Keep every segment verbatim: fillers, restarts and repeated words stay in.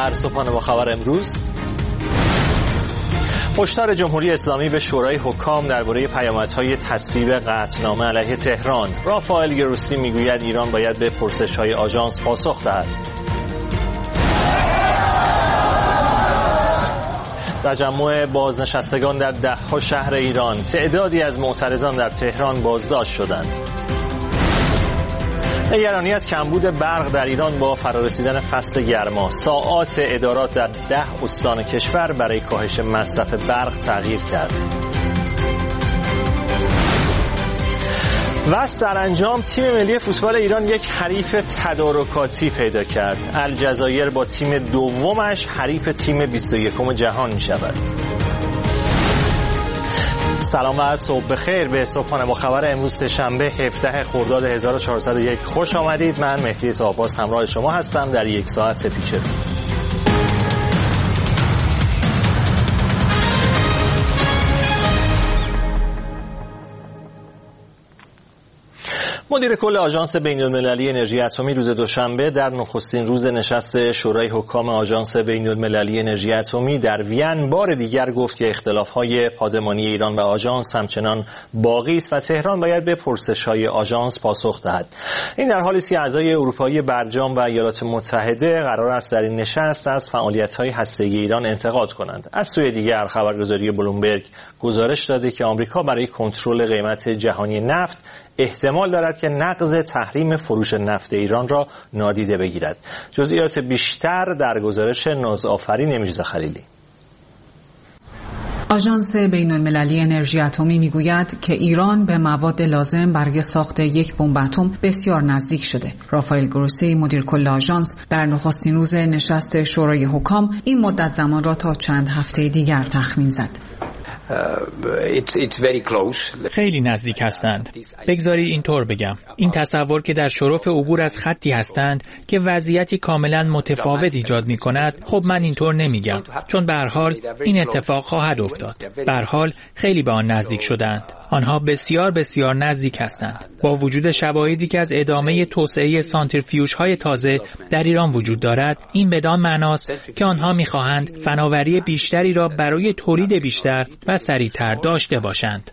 در صبحانه با خبر امروز، هشدار جمهوری اسلامی به شورای حکام درباره پیامدهای تصویب قطعنامه علیه تهران. رافائل گروسی میگوید ایران باید به پرسش‌های آژانس پاسخ دهد. تجمع بازنشستگان در ده‌ها شهر ایران، تعدادی از معترضان در تهران بازداشت شدند. نگرانی از کمبود برق در ایران با فرارسیدن فصل گرما، ساعات ادارات در ده استان کشور برای کاهش مصرف برق تغییر کرد. و سرانجام تیم ملی فوتبال ایران یک حریف تدارکاتی پیدا کرد. الجزایر با تیم دومش حریف تیم بیست و یکم جهان می شود. سلام و صبح بخیر به صبحانه با خبر امروز سه‌شنبه هفدهم خرداد هزار و چهارصد و یک خوش آمدید. من مهدی طاه‌آباد همراه شما هستم در یک ساعت پیچ رو. مدیر کل آژانس بین‌المللی انرژی اتمی روز دوشنبه در نخستین روز نشست شورای حکام آژانس بین‌المللی انرژی اتمی در وین بار دیگر گفت که اختلاف‌های پادمانی ایران و آژانس همچنان باقی است و تهران باید به پرسش‌های آژانس پاسخ دهد. این در حالی است که اعضای اروپایی برجام و ایالات متحده قرار است در این نشست از فعالیت‌های هسته‌ای ایران انتقاد کنند. از سوی دیگر خبرگزاری بلومبرگ گزارش داده که آمریکا برای کنترل قیمت جهانی نفت احتمال دارد که نقض تحریم فروش نفت ایران را نادیده بگیرد. جزئیات بیشتر در گزارش نازآفرین میرزا خلیلی. آژانس بین‌المللی انرژی اتمی میگوید که ایران به مواد لازم برای ساخت یک بمب اتم بسیار نزدیک شده. رافائل گروسی مدیر کل آژانس در نخستین روز نشست شورای حکام این مدت زمان را تا چند هفته دیگر تخمین زد. It's, it's very close. خیلی نزدیک هستند. بگذاری اینطور بگم. این تصور که در شرف عبور از خطی هستند که وضعیتی کاملا متفاوت ایجاد می کند، خب من اینطور نمیگم. چون به هر حال این اتفاق خواهد افتاد. به هر حال خیلی به آن نزدیک شدند. آنها بسیار بسیار نزدیک هستند. با وجود شواهدی که از ادامه توسعه سانتریفیوژهای تازه در ایران وجود دارد، این بدان معناست که آنها می‌خواهند فناوری بیشتری را برای تولید بیشتر و سریعتر داشته باشند.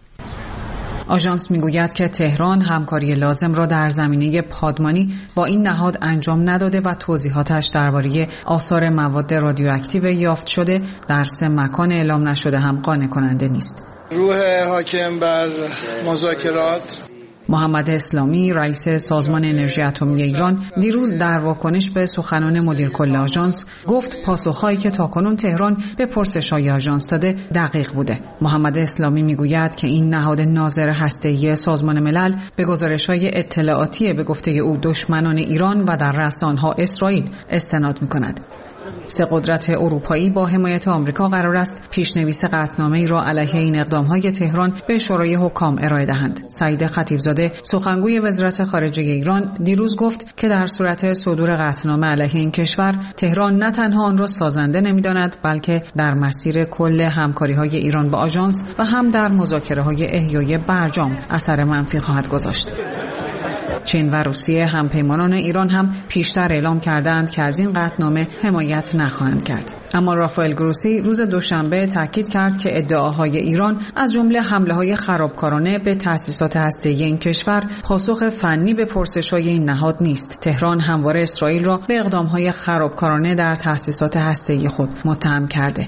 آژانس میگوید که تهران همکاری لازم را در زمینه پادمانی با این نهاد انجام نداده و توضیحاتش درباره آثار مواد رادیواکتیو یافت شده در سه مکان اعلام نشده هم قانع کننده نیست. روح حاکم بر مذاکرات محمد اسلامی رئیس سازمان انرژی اتمی ایران دیروز در واکنش به سخنان مدیر کل آژانس گفت پاسخهایی که تاکنون تهران به پرسش‌های آژانس داده دقیق بوده. محمد اسلامی میگوید که این نهاد ناظر هسته‌ای سازمان ملل به گزارش‌های اطلاعاتی به گفته او دشمنان ایران و در رسانه‌ها اسرائیل استناد می‌کند. سه قدرت اروپایی با حمایت آمریکا قرار است پیشنویس قطعنامه‌ای را علیه این اقدام‌های تهران به شورای حکام ارائه دهند. سعید خطیبزاده سخنگوی وزارت خارجه ایران دیروز گفت که در صورت صدور قطعنامه علیه این کشور، تهران نه تنها آن را سازنده نمی‌داند بلکه در مسیر کل همکاری‌های ایران با آژانس و هم در مذاکره‌های احیای برجام اثر منفی خواهد گذاشت. چین و روسیه همپیمانان ایران هم پیشتر اعلام کردند که از این قطعنامه حمایت نخواهند کرد. اما رافائل گروسی روز دوشنبه تاکید کرد که ادعاهای ایران از جمله حمله‌های خرابکارانه به تأسیسات هسته‌ای این کشور پاسخ فنی به پرسش‌های این نهاد نیست. تهران همواره اسرائیل را به اقدام‌های خرابکارانه در تأسیسات هسته‌ای خود متهم کرده.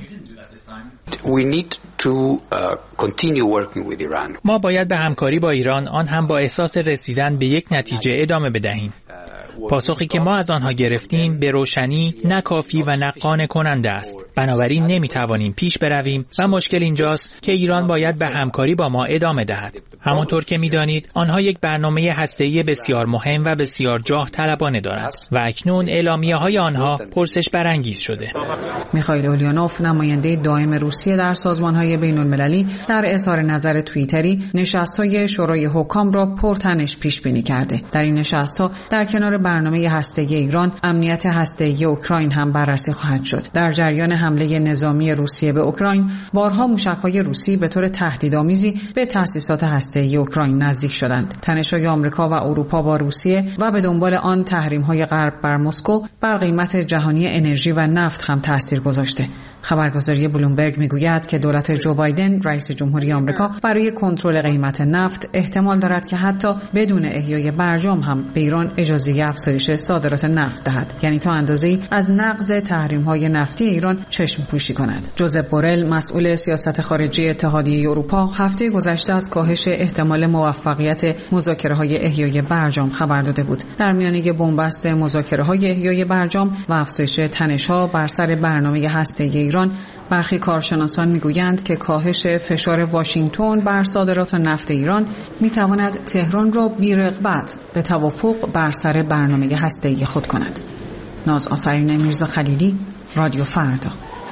We need to uh, continue working with Iran. ما باید به همکاری با ایران، آن هم با احساس رسیدن به یک نتیجه ادامه بدهیم. پاسخی که ما از آنها گرفتیم به روشنی نه کافی و نه قانع کننده است. بنابراین نمیتوانیم پیش برویم و مشکل اینجاست که ایران باید به همکاری با ما ادامه دهد. همانطور که میدانید آنها یک برنامه هسته‌ای بسیار مهم و بسیار جاه طلبانه دارند و اکنون اعلامیه‌های آنها پرسش برانگیز شده. میخائیل اولیانوف نماینده دائم روسیه در سازمان‌های بین‌المللی در اظهار نظر توییتری نشست‌های شورای حکام را پرتنش پیش بینی کرده. در این نشست‌ها در کنار برنامه هسته‌ای ایران، امنیت هسته‌ای اوکراین هم بررسی خواهد شد. در جریان حمله نظامی روسیه به اوکراین، بارها موشک‌های روسی به طور تهدیدآمیزی به تأسیسات هسته‌ای اوکراین نزدیک شدند. تنش‌های آمریکا و اروپا با روسیه و به دنبال آن تحریم‌های غرب بر مسکو بر قیمت جهانی انرژی و نفت هم تأثیر گذاشته. خبرگزاری بلومبرگ میگوید که دولت جو بایدن رئیس جمهوری آمریکا برای کنترل قیمت نفت احتمال دارد که حتی بدون احیای برجام هم به ایران اجازه افزایش صادرات نفت دهد، یعنی تا اندازه‌ای از نقض تحریم‌های نفتی ایران چشم پوشی کند. جوزپ بورل مسئول سیاست خارجی اتحادیه اروپا هفته گذشته از کاهش احتمال موفقیت مذاکره‌های احیای برجام خبر داده بود. در میانه بنبست مذاکره‌های احیای برجام و افزایش تنش‌ها بر سر برنامه هسته‌ای ایران، برخی کارشناسان میگویند که کاهش فشار واشنگتن بر صادرات نفت ایران میتواند تهران را بی‌رغبت به توافق بر سر برنامه هسته‌ای خود کند. ناز آفرین میرزا خلیلی، رادیو فردا.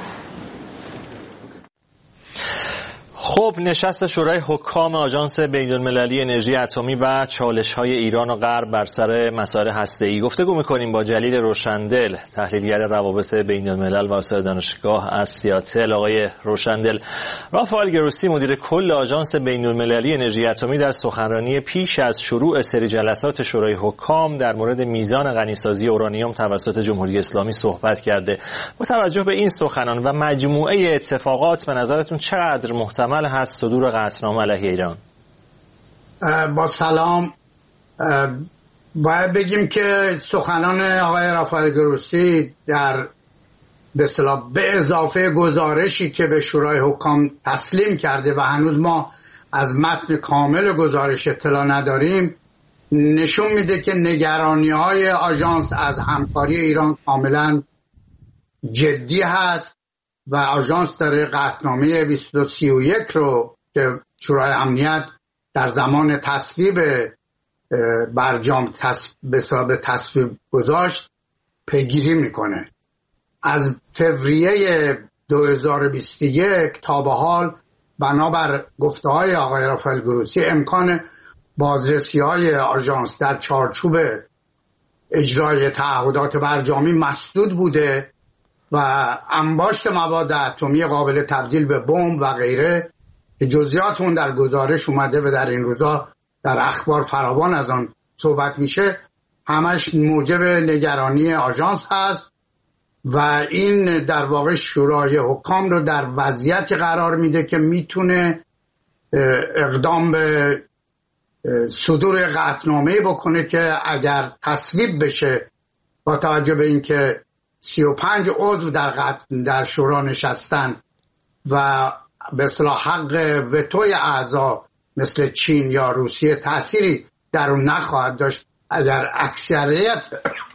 خب، نشست شورای حکام آژانس بین‌المللی انرژی اتمی و چالش‌های ایران و غرب بر سر مسائل هسته‌ای. گفتگو می‌کنیم با جلیل روشندل، تحلیلگر روابط بین‌الملل و استاد دانشگاه از سیاتل. آقای روشندل، رافائل گروسی مدیر کل آژانس بین‌المللی انرژی اتمی در سخنرانی پیش از شروع سری جلسات شورای حکام در مورد میزان غنیسازی اورانیوم توسط جمهوری اسلامی صحبت کرده. با توجه به این سخنان و مجموعه اتفاقات، به نظرتون چقدر محتمل هست صدور قطعنامه علیه ایران؟ با سلام، باید بگیم که سخنان آقای رافائل گروسی در به اصطلاح به اضافه گزارشی که به شورای حکام تسلیم کرده و هنوز ما از متن کامل گزارش اطلاع نداریم، نشون میده که نگرانی‌های آژانس از همکاری ایران کاملا جدی هست و آژانس داره قطعنامه بیست و دو سی و یک رو که شورای امنیت در زمان تصویب برجام به حساب تصویب گذاشت پیگیری میکنه. از فوریه دو هزار و بیست و یک تا به حال بنابر گفته‌های آقای رافائل گروسی امکان بازرسی‌های آژانس در چارچوب اجرای تعهدات برجامی مسدود بوده و انباشت مواد اتمی قابل تبدیل به بمب و غیره که جزئیات اون در گزارش اومده و در این روزا در اخبار فراوان از آن صحبت میشه، همش موجب نگرانی آژانس هست و این در واقع شورای حکام رو در وضعیتی قرار میده که میتونه اقدام به صدور قطعنامه بکنه که اگر تصویب بشه، با توجه به اینکه سی و پنج عضو در قطع در شورا نشستن و به اصطلاح حق وتوی اعضا مثل چین یا روسیه تأثیری در اون نخواهد داشت، اگر اکثریت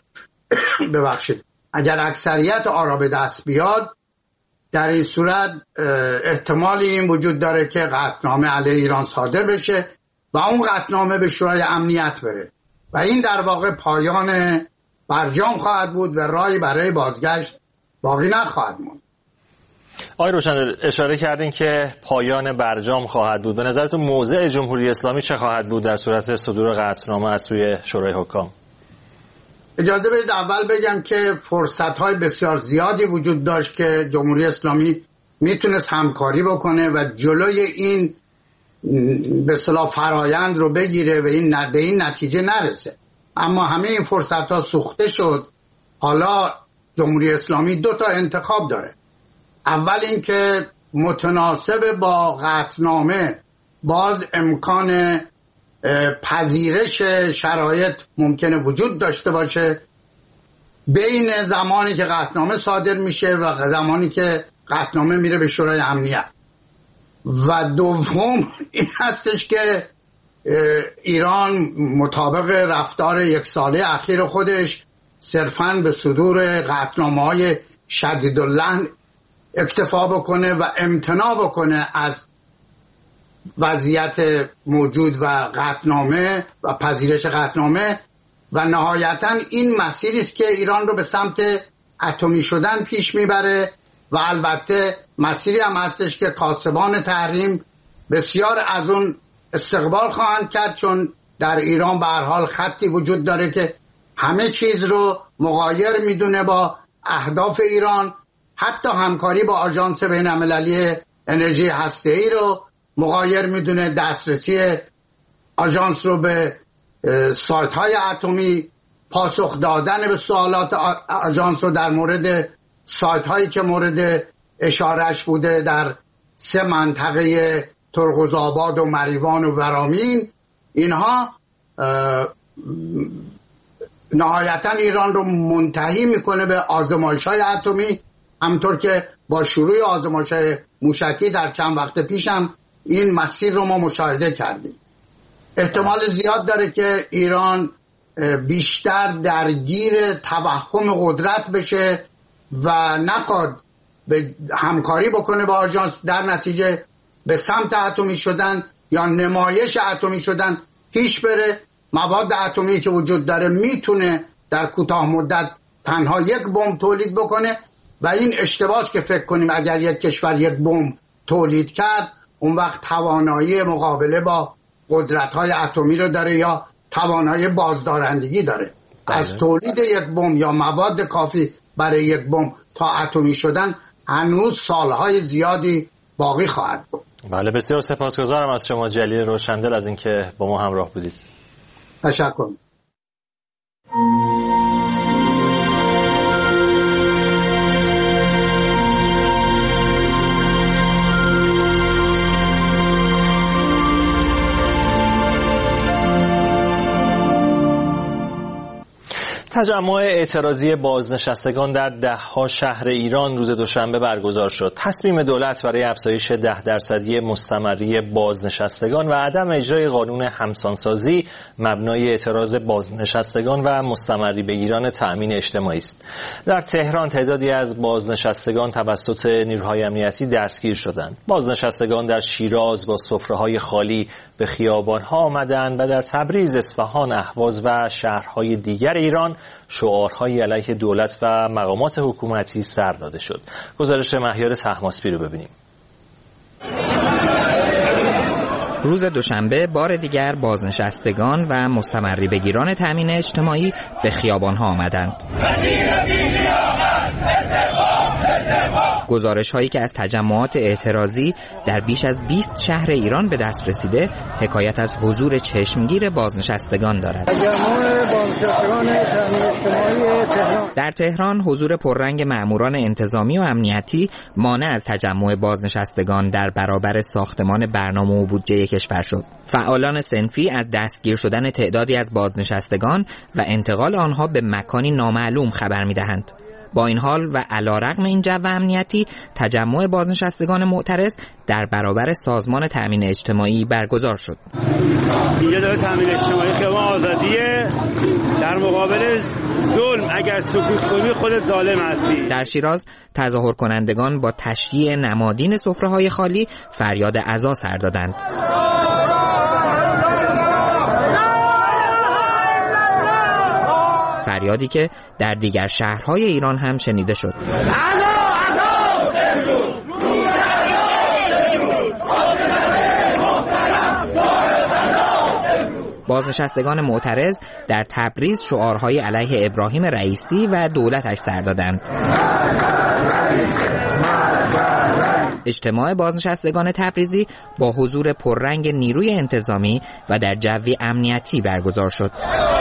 ببخشید اگر اکثریت آرا به دست بیاد، در این صورت احتمالی این وجود داره که قطعنامه علیه ایران صادر بشه و اون قطعنامه به شورای امنیت بره و این در واقع پایان برجام خواهد بود و راهی برای بازگشت باقی نخواهد موند. آقای روشندل، اشاره کردین که پایان برجام خواهد بود. به نظرتون موضع جمهوری اسلامی چه خواهد بود در صورت صدور قطعنامه از سوی شورای حکام؟ اجازه بدید اول بگم که فرصت‌های بسیار زیادی وجود داشت که جمهوری اسلامی میتونست همکاری بکنه و جلوی این به اصطلاح فرایند رو بگیره و این به این نتیجه نرسه، اما همه این فرصت‌ها سوخته شد. حالا جمهوری اسلامی دو تا انتخاب داره. اول اینکه متناسب با قطعنامه باز امکان پذیرش شرایط ممکنه وجود داشته باشه بین زمانی که قطعنامه صادر میشه و زمانی که قطعنامه میره به شورای امنیت، و دوم این هستش که ایران مطابق رفتار یک ساله اخیر خودش صرفاً به صدور قطعنامه‌های شدیداللحن اکتفا بکنه و امتناع بکنه از وضعیت موجود و قطعنامه و پذیرش قطعنامه و نهایتاً این مسیری است که ایران رو به سمت اتمی شدن پیش میبره و البته مسیری هم هستش که کاسبان تحریم بسیار از اون استقبال خواهند کرد، چون در ایران به هر حال خطی وجود داره که همه چیز رو مغایر میدونه با اهداف ایران، حتی همکاری با آژانس بین‌المللی انرژی هسته‌ای رو مغایر میدونه، دسترسی آژانس رو به سایت های اتمی، پاسخ دادن به سوالات آژانس رو در مورد سایت هایی که مورد اشارهش بوده در سه منطقه ترقزآباد و مریوان و ورامین. اینها نهایتا ایران رو منتهی میکنه به آزمایش های اتمی، همطور که با شروع آزمایش های موشکی در چند وقت پیش هم این مسیر رو ما مشاهده کردیم. احتمال زیاد داره که ایران بیشتر درگیر توهم قدرت بشه و نخواد به همکاری بکنه با آژانس، در نتیجه به سمت اتمی شدن یا نمایش اتمی شدن پیش بره. مواد اتمی که وجود داره میتونه در کوتاه مدت تنها یک بمب تولید بکنه و این اشتباهه که فکر کنیم اگر یک کشور یک بمب تولید کرد اون وقت توانایی مقابله با قدرت‌های اتمی رو داره یا توانایی بازدارندگی داره. از تولید یک بمب یا مواد کافی برای یک بمب تا اتمی شدن هنوز سالهای زیادی باقی خواهد بود. بله، بسیار سپاسگزارم از شما جلیل روشندل از اینکه با ما همراه بودید. تشکر. تجمع اعتراضی بازنشستگان در ده‌ها شهر ایران روز دوشنبه برگزار شد. تصمیم دولت برای افزایش ده درصدی مستمری بازنشستگان و عدم اجرای قانون همسانسازی مبنای اعتراض بازنشستگان و مستمری بگیران تأمین اجتماعی است. در تهران تعدادی از بازنشستگان توسط نیروهای امنیتی دستگیر شدند. بازنشستگان در شیراز با سفره‌های خالی به خیابان‌ها آمدند و در تبریز، اصفهان، اهواز و شهرهای دیگر ایران شعارهای علیه دولت و مقامات حکومتی سر داده شد. گزارش مهیار طهماسبی رو ببینیم. روز دوشنبه بار دیگر بازنشستگان و مستمری بگیران تامین اجتماعی به خیابان‌ها آمدند. گزارش هایی که از تجمعات اعتراضی در بیش از بیست شهر ایران به دست رسیده حکایت از حضور چشمگیر بازنشستگان دارد. تجمع بازنشستگان تامین اجتماعی تهران. در تهران حضور پررنگ ماموران انتظامی و امنیتی مانع از تجمع بازنشستگان در برابر ساختمان برنامه و بودجه کشور شد. فعالان صنفی از دستگیر شدن تعدادی از بازنشستگان و انتقال آنها به مکانی نامعلوم خبر می‌دهند. با این حال و علیرغم این جو امنیتی، تجمع بازنشستگان معترض در برابر سازمان تأمین اجتماعی برگزار شد. اینجا داره تأمین اجتماعی خیابان آزادیه، در مقابل ظلم اگر سکوت کنی خودت ظالم هستی. در شیراز تظاهر کنندگان با تشییع نمادین سفره‌های خالی فریاد عزا سر دادند. فریادی که در دیگر شهرهای ایران هم شنیده شد. بازنشستگان معترض در تبریز شعارهای علیه ابراهیم رئیسی و دولتش سر دادند. اجتماع بازنشستگان تبریزی با حضور پررنگ نیروی انتظامی و در جوی امنیتی برگزار شد.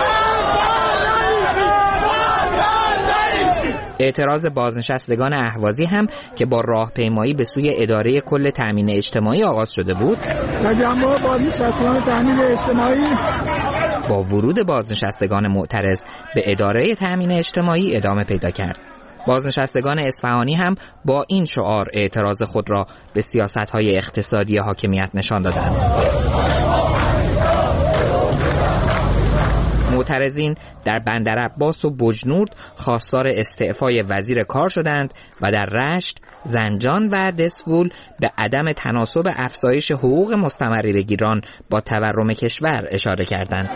اعتراض بازنشستگان اهوازی هم که با راهپیمایی به سوی اداره کل تامین اجتماعی آغاز شده بود، تجمع بازنشستگان تامین اجتماعی با ورود بازنشستگان معترض به اداره تامین اجتماعی ادامه پیدا کرد. بازنشستگان اصفهانی هم با این شعار اعتراض خود را به سیاست‌های اقتصادی حاکمیت نشان دادند. معترضین در بندر عباس و بجنورد خواستار استعفای وزیر کار شدند و در رشت، زنجان و دسفول به عدم تناسب افزایش حقوق مستمری بگیران با تورم کشور اشاره کردند.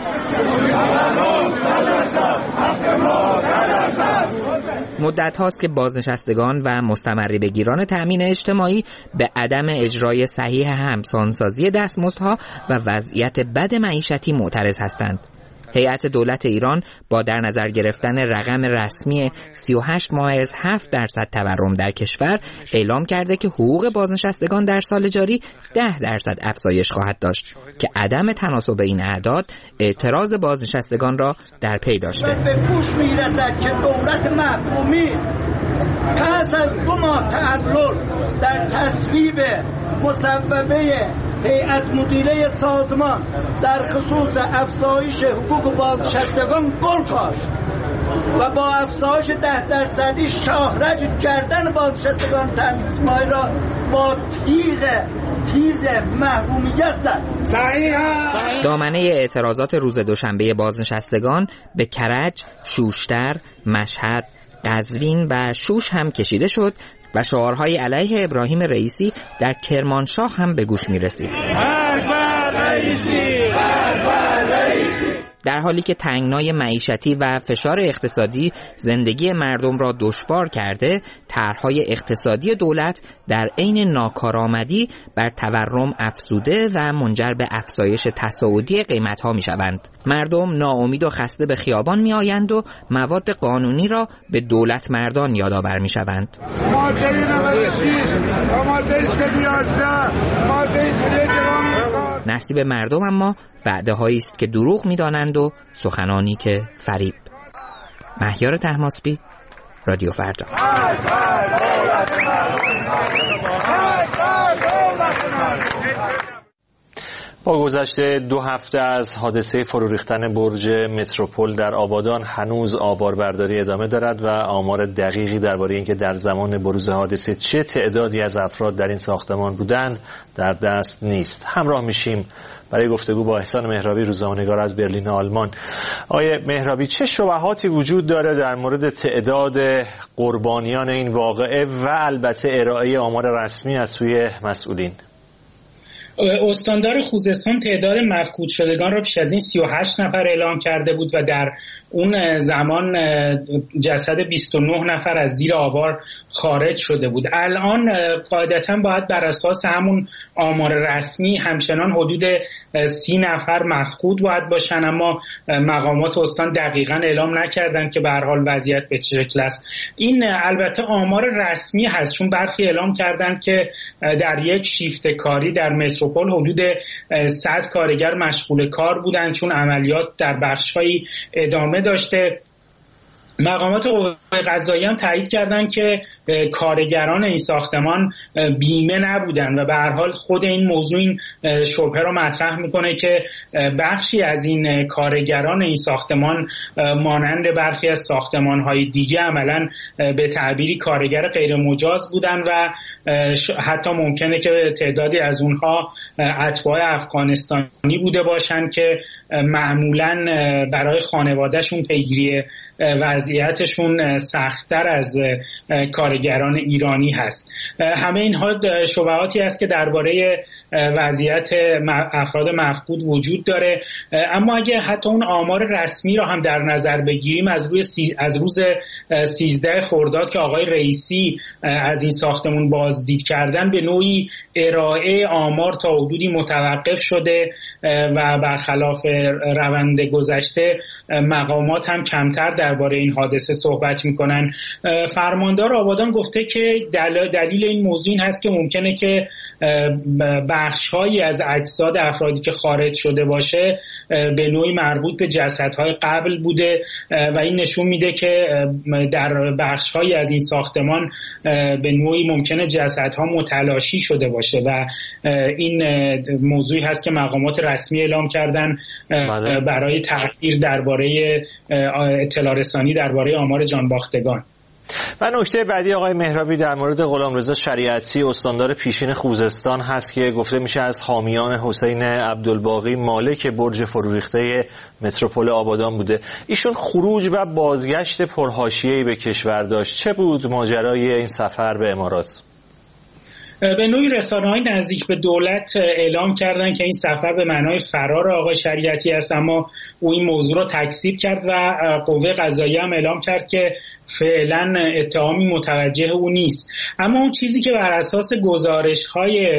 مدت هاست که بازنشستگان و مستمری بگیران تأمین اجتماعی به عدم اجرای صحیح همسانسازی دستمزدها و وضعیت بد معیشتی معترض هستند. هیئت دولت ایران با در نظر گرفتن رقم رسمی سی و هشت ممیز هفت درصد تورم در کشور اعلام کرده که حقوق بازنشستگان در سال جاری ده درصد افزایش خواهد داشت که عدم تناسب این اعداد اعتراض بازنشستگان را در پی داشته. به گوش میرسد که دولت محکومی پس از دو ماه تعلل در تصویب مصوبه هیئت مدیره سازمان در خصوص افزایش حقوق بازنشستگان گل کاشت و با افزایش ده درصدی شاهرج کردن بازنشستگان تامین اجتماعی را با تیغ تیز محرومیت زد. دامنه اعتراضات روز دوشنبه بازنشستگان به کرج، شوشتر، مشهد، قزوین و شوش هم کشیده شد و شعارهای علیه ابراهیم رئیسی در کرمانشاه هم به گوش می رسید. در حالی که تنگنای معیشتی و فشار اقتصادی زندگی مردم را دشوار کرده، طرح‌های اقتصادی دولت در عین ناکارآمدی بر تورم افزوده و منجر به افزایش تصاعدی قیمت‌ها می‌شوند. مردم ناامید و خسته به خیابان می‌آیند و مواد قانونی را به دولت مردان یادآور می‌شوند. ماده نود و شش، ماده یازده، ماده نصیب مردم اما وعده هایی است که دروغ می‌دانند و سخنانی که فریب. مهیار طهماسبی، رادیو فردا. با گذشت دو هفته از حادثه فرو ریختن برج متروپول در آبادان هنوز آواربرداری ادامه دارد و آمار دقیقی درباره اینکه در زمان بروز حادثه چه تعدادی از افراد در این ساختمان بودند در دست نیست. همراه میشیم برای گفتگو با احسان مهرابی، روزنامه‌نگار از برلین آلمان. آقای مهرابی، چه شبهاتی وجود داره در مورد تعداد قربانیان این واقعه و البته ارائه آمار رسمی از سوی مسئولین؟ استاندار خوزستان تعداد مفقود شدگان را پیش از این سی و هشت نفر اعلام کرده بود و در اون زمان جسد بیست و نه نفر از زیر آوار خارج شده بود. الان قاعدتاً باید بر اساس همون آمار رسمی همچنان حدود سی نفر مفقود باید باشن، اما مقامات استان دقیقاً اعلام نکردن که به هر حال وضعیت به چه شکل است. این البته آمار رسمی هست، چون برخی اعلام کردن که در یک شیفت کاری در متروپول حدود صد کارگر مشغول کار بودن، چون عملیات در بخش‌هایی ادامه داشته. مقامات قوه قضاییه هم تایید کردن که کارگران این ساختمان بیمه نبودن و به هر حال خود این موضوع این شبهه رو مطرح میکنه که بخشی از این کارگران این ساختمان مانند برخی از ساختمان‌های دیگه عملاً به تعبیری کارگر غیر مجاز بودن و حتی ممکنه که تعدادی از اونها اتباع افغانستانی بوده باشن که معمولاً برای خانوادهشون پیگیری وضعیتشون سخت‌تر از کارگران ایرانی هست. همه اینها شبهاتی است که درباره وضعیت افراد مفقود وجود داره، اما اگه حتی اون آمار رسمی را هم در نظر بگیریم، از روی سی، از روز سیزده خرداد که آقای رئیسی از این ساختمون بازدید کردن، به نوعی ارائه آمار تا حدودی متوقف شده و برخلاف روند گذشته مقامات هم کمتر درباره این حادثه صحبت میکنن. فرماندار آبادان گفته که دل... دلیل این موضوع این هست که ممکنه که بخش‌هایی از اجساد افرادی که خارج شده باشه به نوعی مربوط به جسدهای قبل بوده و این نشون میده که در بخش‌هایی از این ساختمان به نوعی ممکنه جسدها متلاشی شده باشه و این موضوعی هست که مقامات رسمی اعلام کردن برای تأخیر درباره اطلاع رسانی درباره آمار جانباختگان. و نکته بعدی آقای مهرابی در مورد غلامرضا شریعتی، استاندار پیشین خوزستان هست که گفته میشه از حامیان حسین عبدالباقی مالک برج فروریخته متروپول آبادان بوده. ایشون خروج و بازگشت پرحاشیه‌ای به کشور داشت. چه بود ماجرای این سفر به امارات؟ به نوعی رسانه‌های نزدیک به دولت اعلام کردن که این سفر به معنای فرار آقای شریعتی است، اما او این موضوع را تکذیب کرد و قوه قضاییه هم اعلام کرد که فعلا اتهامی متوجه او نیست. اما اون چیزی که بر اساس گزارش‌های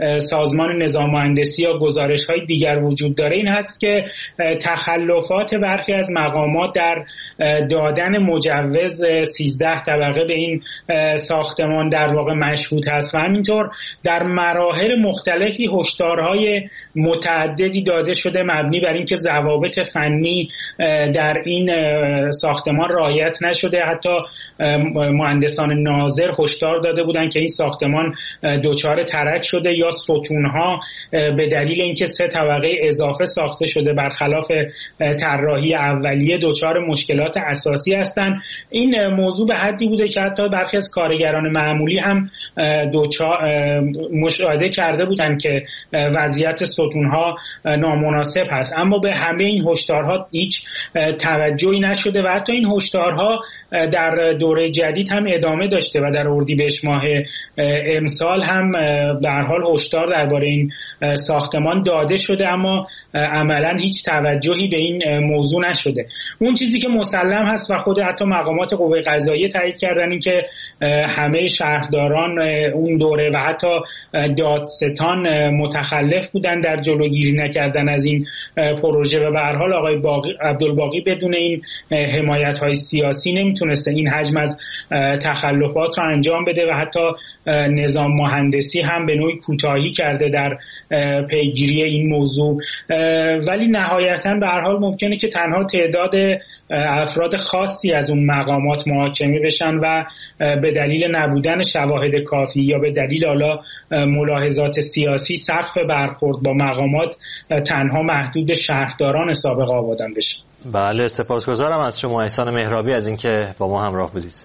سازمان نظام مهندسی یا گزارش‌های دیگر وجود داره این هست که تخلفات برخی از مقامات در دادن مجوز سیزده طبقه به این ساختمان در واقع مشهود هست و همینطور در مراحل مختلفی هشدارهای متعددی داده شده مبنی بر اینکه ضوابط فنی در این ساختمان رعایت نشده. حتی مهندسان ناظر هشدار داده بودند که این ساختمان دچار ترک شده یا ستونها به دلیل اینکه سه طبقه اضافه ساخته شده برخلاف طراحی اولیه دچار مشکلات اساسی هستند. این موضوع به حدی بوده که حتی برخی از کارگران معمولی هم دچار مشاهده کرده بودند که وضعیت ستونها نامناسب هست، اما به همه این هشدارها هیچ توجهی نشده و حتی این هشدارها در دوره جدید هم ادامه داشته و در اردیبهشت ماه امسال هم به هر حال هشدار درباره این ساختمان داده شده، اما عملا هیچ توجهی به این موضوع نشده. اون چیزی که مسلم هست و خود حتی مقامات قوه قضاییه تایید کردن این که همه شهرداران اون دوره و حتی دادستان متخلف بودن در جلوگیری نکردن از این پروژه و به هر حال آقای باقی عبدالباقی بدون این حمایت‌های سیاسی نمیتونسته این حجم از تخلفات رو انجام بده و حتی نظام مهندسی هم به نوعی کوتاهی کرده در پیگیری این موضوع. ولی نهایتاً به هر حال ممکنه که تنها تعداد افراد خاصی از اون مقامات محاکمه بشن و به دلیل نبودن شواهد کافی یا به دلیل حالا ملاحظات سیاسی سقف برخورد با مقامات تنها محدود شهرداران سابق آبادان بشه. بله، سپاسگزارم از شما احسان مهرابی از اینکه با ما همراه بودید.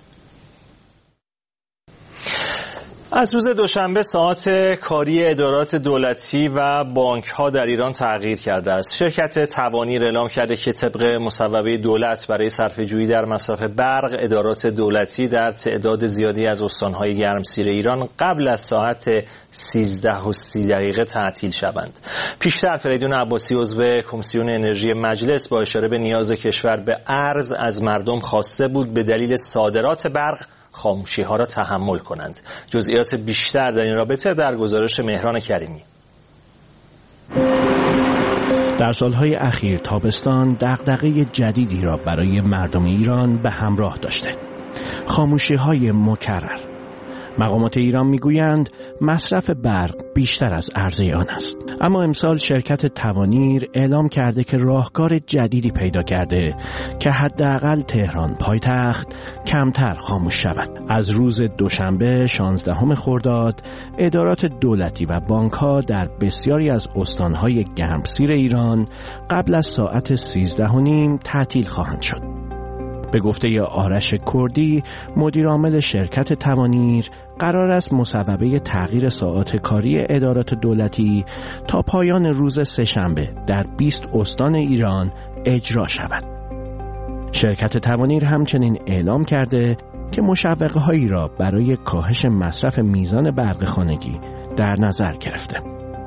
از روز دوشنبه ساعات کاری ادارات دولتی و بانک‌ها در ایران تغییر کرده است. شرکت توانیر اعلام کرده که طبق مصوبه دولت برای صرفه‌جویی در مصرف برق، ادارات دولتی در تعداد زیادی از استان‌های گرمسیر ایران قبل از ساعت سیزده و سی دقیقه تعطیل شوند. پیشتر فریدون عباسی عضو کمیسیون انرژی مجلس با اشاره به نیاز کشور به ارز از مردم خواسته بود به دلیل صادرات برق خاموشی ها را تحمل کنند. جزئیات بیشتر در این رابطه در گزارش مهران کریمی. در سالهای اخیر تابستان دغدغه جدیدی را برای مردم ایران به همراه داشته. خاموشی های مکرر. مقامات ایران میگویند مصرف برق بیشتر از عرضه آن است. اما امسال شرکت توانیر اعلام کرده که راهکار جدیدی پیدا کرده که حداقل تهران پایتخت کمتر خاموش شود. از روز دوشنبه شانزدهم خرداد ادارات دولتی و بانک‌ها در بسیاری از استان‌های گرمسیر ایران قبل از ساعت سیزده و نیم تعطیل خواهند شد. به گفته آرش کردی مدیر عامل شرکت توانیر قرار است مصوبه تغییر ساعات کاری ادارات دولتی تا پایان روز سه‌شنبه در بیست استان ایران اجرا شود. شرکت توانیر همچنین اعلام کرده که مشوقه‌هایی را برای کاهش مصرف میزان برق خانگی در نظر گرفته.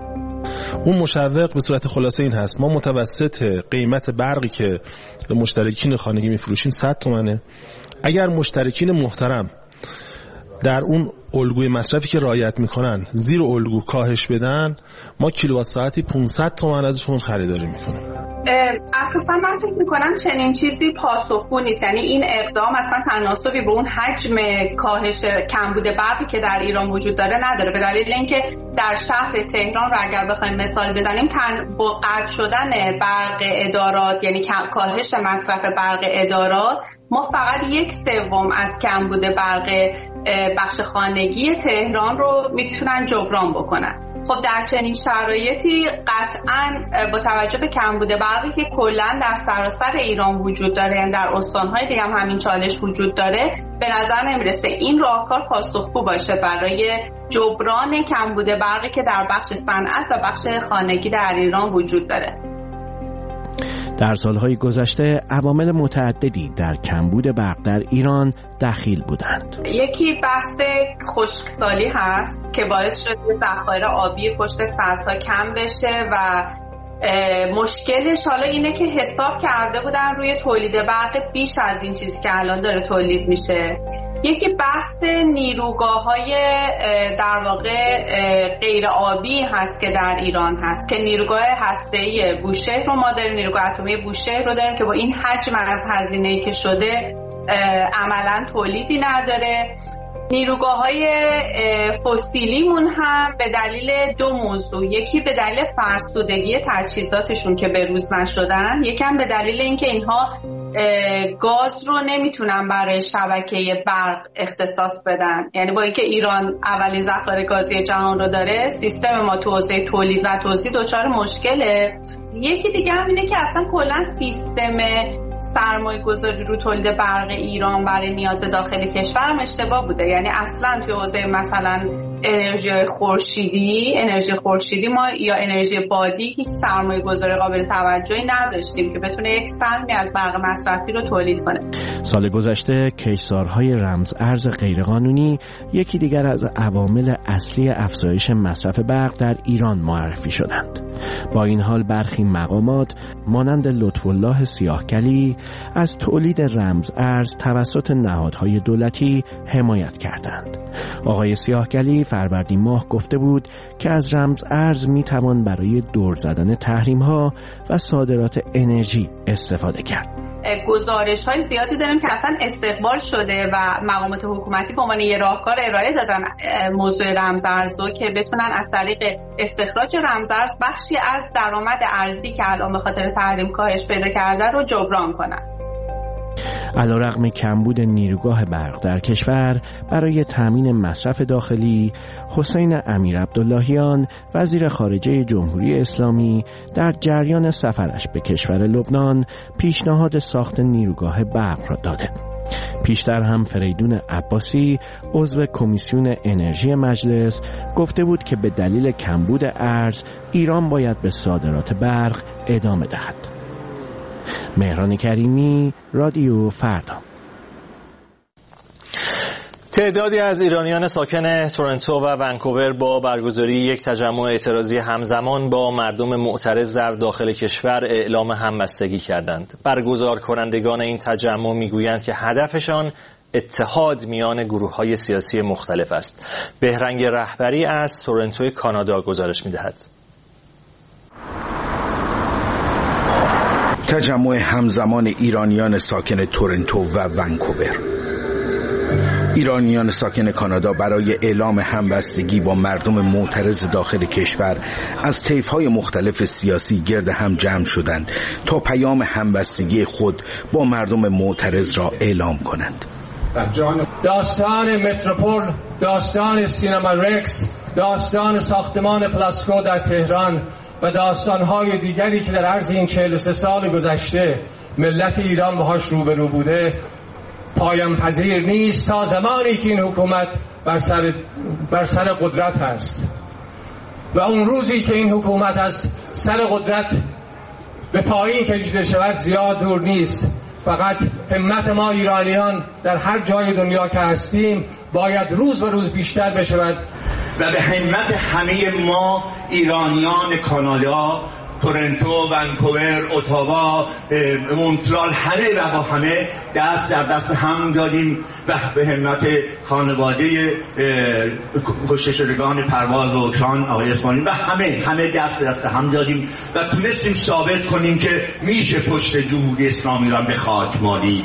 اون مشوق به صورت خلاصه این هست: ما متوسط قیمت برقی که به مشترکین خانگی میفروشیم صد تومنه. اگر مشترکین محترم در اون الگوی مصرفی که رعایت میکنن زیر الگو کاهش بدن، ما کیلووات ساعتی پانصد تومن ازشون خریداری میکنیم. اساسا من فکر میکنم چنین چیزی پاسخگو نیست. یعنی این اقدام اصلا تناسبی به اون حجم کاهش کمبود برقی که در ایران وجود داره نداره، به دلیل اینکه در شهر تهران رو اگر بخوایم مثال بزنیم تن با قطع شدن برق ادارات، یعنی کاهش مصرف برق ادارات، ما فقط یک سوم از کمبود برق بخش خانگی تهران رو میتونن جبران بکنن. خب در چنین شرایطی قطعاً با توجه به کمبود برقی که کلاً در سراسر ایران وجود داره، در استان‌های دیگه هم همین چالش وجود داره، به نظر نمیرسه این راهکار پاسخگو باشه برای جبران کمبود برقی که در بخش صنعت و بخش خانگی در ایران وجود داره. در سالهای گذشته عوامل متعددی در کمبود برق در ایران دخیل بودند. یکی بحث خشکسالی هست که باعث شده ذخایر آبی پشت سدها کم بشه و مشکلش حالا اینه که حساب کرده بودن روی تولید برق بیش از این چیزی که الان داره تولید میشه یکی بحث نیروگاه‌های در واقع غیر آبی هست که در ایران هست که نیروگاه هسته‌ای بوشهر رو ما داریم، نیروگاه اتمی بوشهر رو داریم که با این حجم از هزینه‌ای که شده عملاً تولیدی نداره. نیروگاه‌های فسیلیمون هم به دلیل دو موضوع، یکی به دلیل فرسودگی تجهیزاتشون که بروز نشدن، یکم به دلیل اینکه اینها گاز رو نمیتونن برای شبکه برق اختصاص بدن. یعنی با اینکه ایران اولین ذخایر گازی جهان رو داره، سیستم ما تو حوزه تولید و توزیع دچار مشکله. یکی دیگه هم اینه که اصلا کلا سیستم سرمایه گذاری رو تولید برق ایران برای نیاز داخل کشور هم اشتباه بوده. یعنی اصلا توی حوزه مثلا انرژی خورشیدی انرژی خورشیدی ما یا انرژی بادی هیچ سرمایه گذاری قابل توجهی نداشتیم که بتونه یک سهمی از برق مصرفی رو تولید کنه. سال گذشته کشتزارهای رمز ارز غیرقانونی یکی دیگر از عوامل اصلی افزایش مصرف برق در ایران معرفی شدند. با این حال برخی مقامات مانند لطف‌الله سیاهگلی از تولید رمز ارز توسط نهادهای دولتی حمایت کردند. آقای سیاهگلی فروردین ماه گفته بود که از رمز ارز می توان برای دور زدن تحریم ها و صادرات انرژی استفاده کرد. گزارش های زیادی داریم که اصلا استقبال شده و مقامات حکومتی به عنوان یه راهکار ارائه دادن موضوع رمز ارزو که بتونن از طریق استخراج رمز ارز بخشی از درآمد ارزی که الان به خاطر تحریم کاهش پیدا کرده رو جبران کنن. علیرغم کمبود نیروگاه برق در کشور، برای تامین مصرف داخلی، حسین امیر عبداللهیان وزیر خارجه جمهوری اسلامی در جریان سفرش به کشور لبنان پیشنهاد ساخت نیروگاه برق را داده. پیشتر هم فریدون عباسی عضو کمیسیون انرژی مجلس گفته بود که به دلیل کمبود ارز ایران باید به صادرات برق ادامه دهد. مهران کریمی، رادیو فردا. تعدادی از ایرانیان ساکن تورنتو و ونکوور با برگزاری یک تجمع اعتراضی همزمان با مردم معترض در داخل کشور اعلام همبستگی کردند. برگزار کنندگان این تجمع میگویند که هدفشان اتحاد میان گروه‌های سیاسی مختلف است. بهرنگ رهبری از تورنتو کانادا گزارش می‌دهد. تجمع همزمان ایرانیان ساکن تورنتو و ونکوور. ایرانیان ساکن کانادا برای اعلام همبستگی با مردم معترض داخل کشور از طیف‌های مختلف سیاسی گرد هم جمع شدند تا پیام همبستگی خود با مردم معترض را اعلام کنند. داستان متروپول، داستان سینما رکس، داستان ساختمان پلاسکو در تهران و داستان‌های دیگری که در عرض این چهل و سه سال گذشته ملت ایران باهاش روبرو بوده پایان پذیر نیست تا زمانی که این حکومت بر سر, بر سر قدرت هست و اون روزی که این حکومت از سر قدرت به پایین کشیده شود زیاد دور نیست. فقط همت ما ایرانیان در هر جای دنیا که هستیم باید روز به روز بیشتر بشود و به همت همه ما ایرانیان کانادا، تورنتو، ونکوور، اتاوا، مونترال، همه و با همه دست در دست هم دادیم و به همت خانواده کشته شدگان پرواز و اوکراین آقای اسماعیلی و همه همه دست به دست هم دادیم و تونستیم ثابت کنیم که میشه پشت جمهوری اسلامی را به خاک مالید.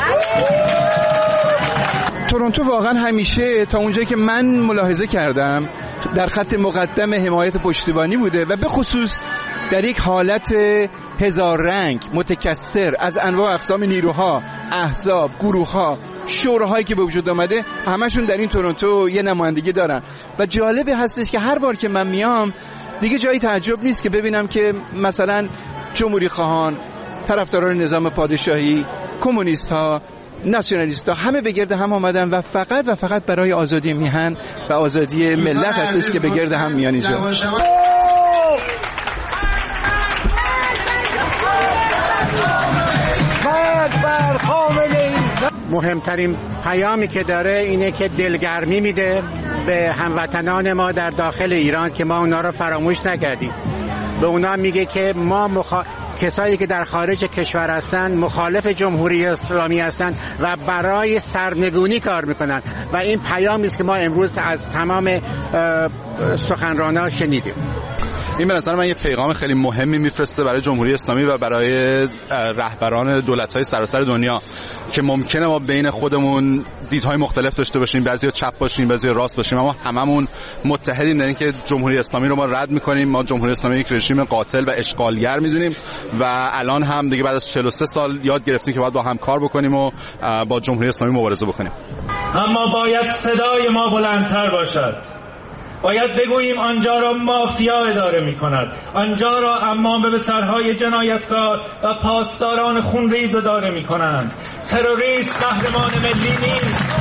تورنتو واقعا همیشه تا اونجایی که من ملاحظه کردم در خط مقدم حمایت پشتیبانی بوده و به خصوص در یک حالت هزار رنگ متکثر از انواع اقسام نیروها، احزاب، گروه‌ها، شوراهایی که به وجود آمده همشون در این تورنتو یه نمایندگی دارن و جالبه هستش که هر بار که من میام دیگه جایی تعجب نیست که ببینم که مثلا جمهوری خواهان، طرفداران نظام پادشاهی، کمونیست ها، ناسیونالیست ها همه به گرد هم آمدن و فقط و فقط برای آزادی میهن و آزادی ملت هستش که به گرد هم میان اینجا. مهمترین پیامی که داره اینه که دلگرمی میده به هموطنان ما در داخل ایران که ما اونا رو فراموش نکردیم. به اونا میگه که ما مخ... کسایی که در خارج کشور هستند مخالف جمهوری اسلامی هستند و برای سرنگونی کار میکنند و این پیامی است که ما امروز از تمام سخنرانان شنیدیم. این به نظر من یه پیغام خیلی مهمی میفرسته برای جمهوری اسلامی و برای رهبران دولت‌های سراسر دنیا که ممکنه ما بین خودمون دیدهای مختلف داشته باشیم، بعضیا چپ باشیم، بعضیا راست باشیم، اما هممون متحدیم در اینکه جمهوری اسلامی رو ما رد می‌کنیم. ما جمهوری اسلامی یک رژیم قاتل و اشغالگر می‌دونیم و الان هم دیگه بعد از چهل و سه سال یاد گرفتیم که باید با هم کار بکنیم و با جمهوری اسلامی مبارزه بکنیم. اما باید صدای ما بلندتر باشد. باید بگوییم آنجا را مافیا اداره می کند، آنجا را امام به سرهای جنایتکار و پاسداران خونریز اداره می کنند. تروریست قهرمان ملی نیست.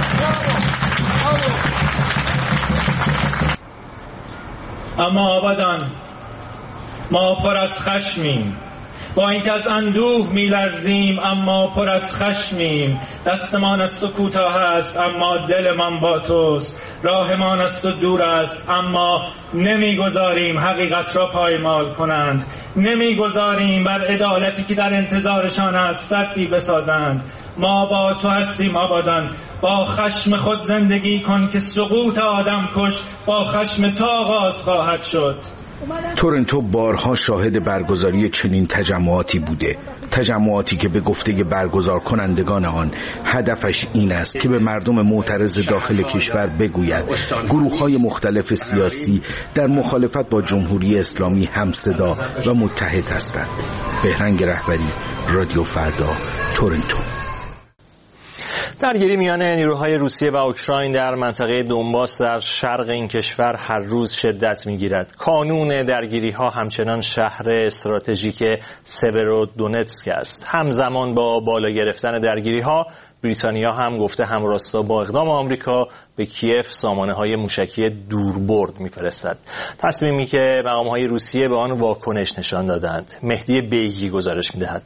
اما آبادان ما پر از خشمیم، با اینکه از اندوه میلرزیم اما پر از خشمیم. دستمان از تو کوتاه است اما دلمان با توست، راهمان از تو دور است اما نمیگذاریم حقیقت را پایمال کنند، نمیگذاریم بر عدالتی که در انتظارشان است سدی بسازند. ما با تو هستیم آبادان، با خشم خود زندگی کن که سقوط آدم کش با خشم تو آغاز خواهد شد. تورنتو بارها شاهد برگزاری چنین تجمعاتی بوده، تجمعاتی که به گفته برگزار کنندگان آن هدفش این است که به مردم معترض داخل کشور بگوید گروه‌های مختلف سیاسی در مخالفت با جمهوری اسلامی همصدا و متحد هستند. بهرنگ رهبری، رادیو فردا، تورنتو. درگیری میان نیروهای روسیه و اوکراین در منطقه دونباس در شرق این کشور هر روز شدت می‌گیرد. کانون درگیری‌ها همچنان شهر استراتژیک سورودونتسک است. همزمان با بالا گرفتن درگیری‌ها، بریتانیا هم گفته همراستا با اقدام آمریکا به کیف سامانه‌های موشکی دوربرد می‌فرستد. تصمیمی که مقام‌های روسیه به آن واکنش نشان دادند. مهدی بیگی گزارش می‌دهد.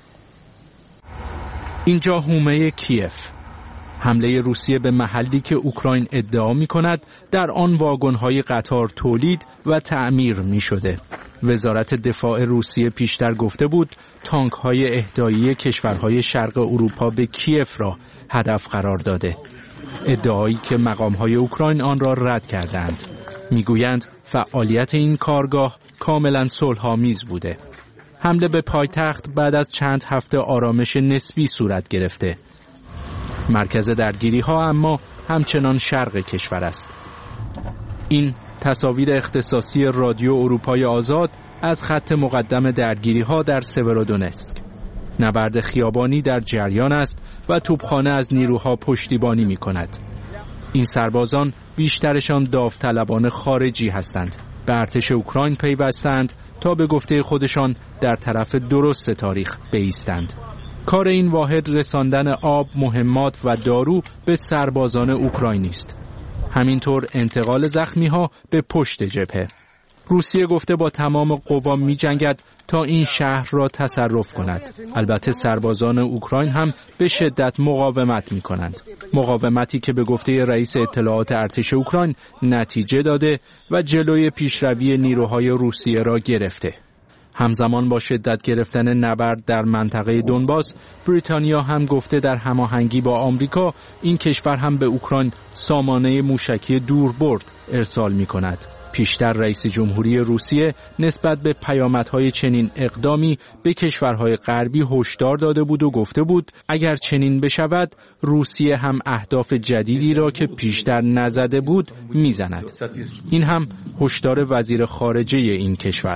اینجا حومه کیف. حمله روسیه به محلی که اوکراین ادعا می کند در آن واگن‌های قطار تولید و تعمیر می شده. وزارت دفاع روسیه پیشتر گفته بود تانک‌های اهدایی کشورهای شرق اروپا به کیف را هدف قرار داده. ادعایی که مقام‌های اوکراین آن را رد کردند. می‌گویند فعالیت این کارگاه کاملاً صلح‌آمیز بوده. حمله به پایتخت بعد از چند هفته آرامش نسبی صورت گرفته. مرکز درگیری ها اما همچنان شرق کشور است. این تصاویر اختصاصی رادیو اروپای آزاد از خط مقدم درگیری ها در سورودونتسک. نبرد خیابانی در جریان است و توپخانه از نیروها پشتیبانی می کند. این سربازان بیشترشان داوطلبان خارجی هستند. به ارتش اوکراین پیوستند تا به گفته خودشان در طرف درست تاریخ بایستند. کار این واحد رساندن آب، مهمات و دارو به سربازان اوکراینی است. همینطور انتقال زخمی‌ها به پشت جبهه. روسیه گفته با تمام قوا می‌جنگد تا این شهر را تصرف کند. البته سربازان اوکراین هم به شدت مقاومت می‌کنند. مقاومتی که به گفته رئیس اطلاعات ارتش اوکراین نتیجه داده و جلوی پیشروی نیروهای روسیه را گرفته. همزمان با شدت گرفتن نبرد در منطقه دونباس، بریتانیا هم گفته در هماهنگی با آمریکا این کشور هم به اوکراین سامانه موشکی دوربرد ارسال می‌کند. پیشتر رئیس جمهوری روسیه نسبت به پیامدهای چنین اقدامی به کشورهای غربی هشدار داده بود و گفته بود اگر چنین بشود روسیه هم اهداف جدیدی را که پیشتر نزده بود میزند. این هم هشدار وزیر خارجه این کشور.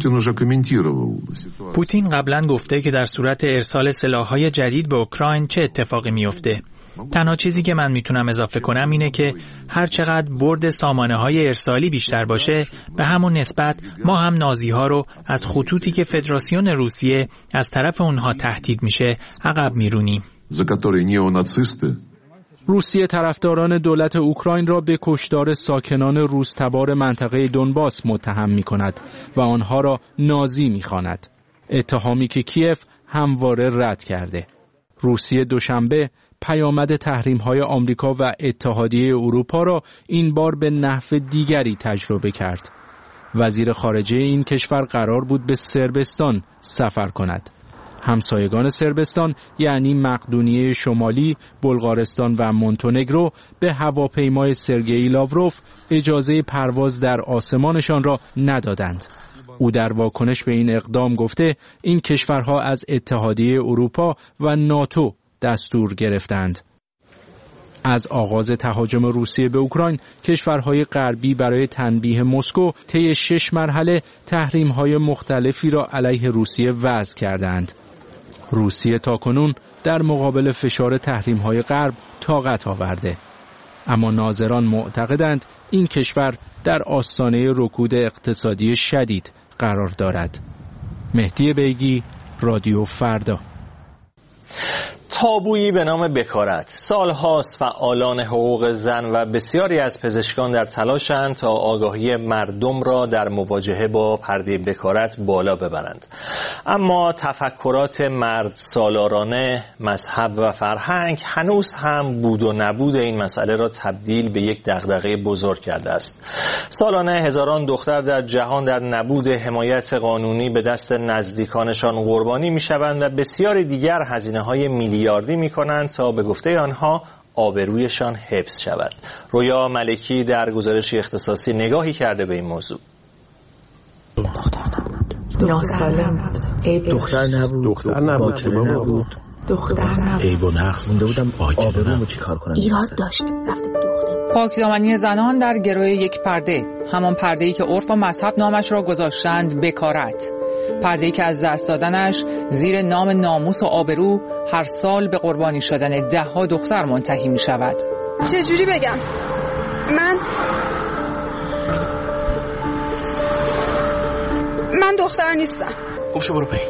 پوتین قبلا گفته که در صورت ارسال سلاح‌های جدید به اوکراین چه اتفاقی میفته. تنها چیزی که من میتونم اضافه کنم اینه که هر چقدر برد سامانه‌های ارسالی بیشتر باشه به همون نسبت ما هم نازی‌ها رو از خطوطی که فدراسیون روسیه از طرف اونها تهدید میشه عقب میرونیم. روسیه طرفداران دولت اوکراین را به کشتار ساکنان روس‌تبار منطقه دونباس متهم می‌کند و آنها را نازی می‌خواند. اتهامی که کیف همواره رد کرده. روسیه دوشنبه پیامد تحریم‌های آمریکا و اتحادیه اروپا را این بار به نحو دیگری تجربه کرد. وزیر خارجه این کشور قرار بود به صربستان سفر کند. همسایگان صربستان یعنی مقدونیه شمالی، بلغارستان و مونتونگرو به هواپیمای سرگئی لاوروف اجازه پرواز در آسمانشان را ندادند. او در واکنش به این اقدام گفته این کشورها از اتحادیه اروپا و ناتو دستور گرفتند. از آغاز تهاجم روسیه به اوکراین، کشورهای غربی برای تنبیه مسکو طی شش مرحله تحریم‌های مختلفی را علیه روسیه وضع کردند. روسیه تاکنون در مقابل فشار تحریم‌های غرب طاقت آورده. اما ناظران معتقدند این کشور در آستانه رکود اقتصادی شدید قرار دارد. مهدی بیگی، رادیو فردا. تابویی به نام بکارت. سالهاست فعالان حقوق زن و بسیاری از پزشکان در تلاشند تا آگاهی مردم را در مواجهه با پرده بکارت بالا ببرند. اما تفکرات مرد سالارانه، مذهب و فرهنگ هنوز هم بود و نبود این مسئله را تبدیل به یک دغدغه بزرگ کرده است. سالانه هزاران دختر در جهان در نبود حمایت قانونی به دست نزدیکانشان قربانی می‌شوند و بسیاری دیگر هزینه‌های میلیاردی می‌کنند تا به گفته آنها آبرویشان حفظ شود. رویا ملکی در گزارشی اختصاصی نگاهی کرده به این موضوع. ناسالم بود. دختر نبود. دختر نبود. نبود. دختر نبود. عیب و نقص زنده بودم. آبرومو چیکار کنم؟ ایراد داشت. رفته به دختر. پاکدامنی زنان در گروه یک پرده، همان پرده‌ای که عرف و مذهب نامش را گذاشتند بکارت. پرده‌ای که از دست دادنش زیر نام ناموس و آبرو هر سال به قربانی شدن ده ها دختر منتهی می شود. چجوری بگم؟ من من دختر نیستم. خب شو برو پی.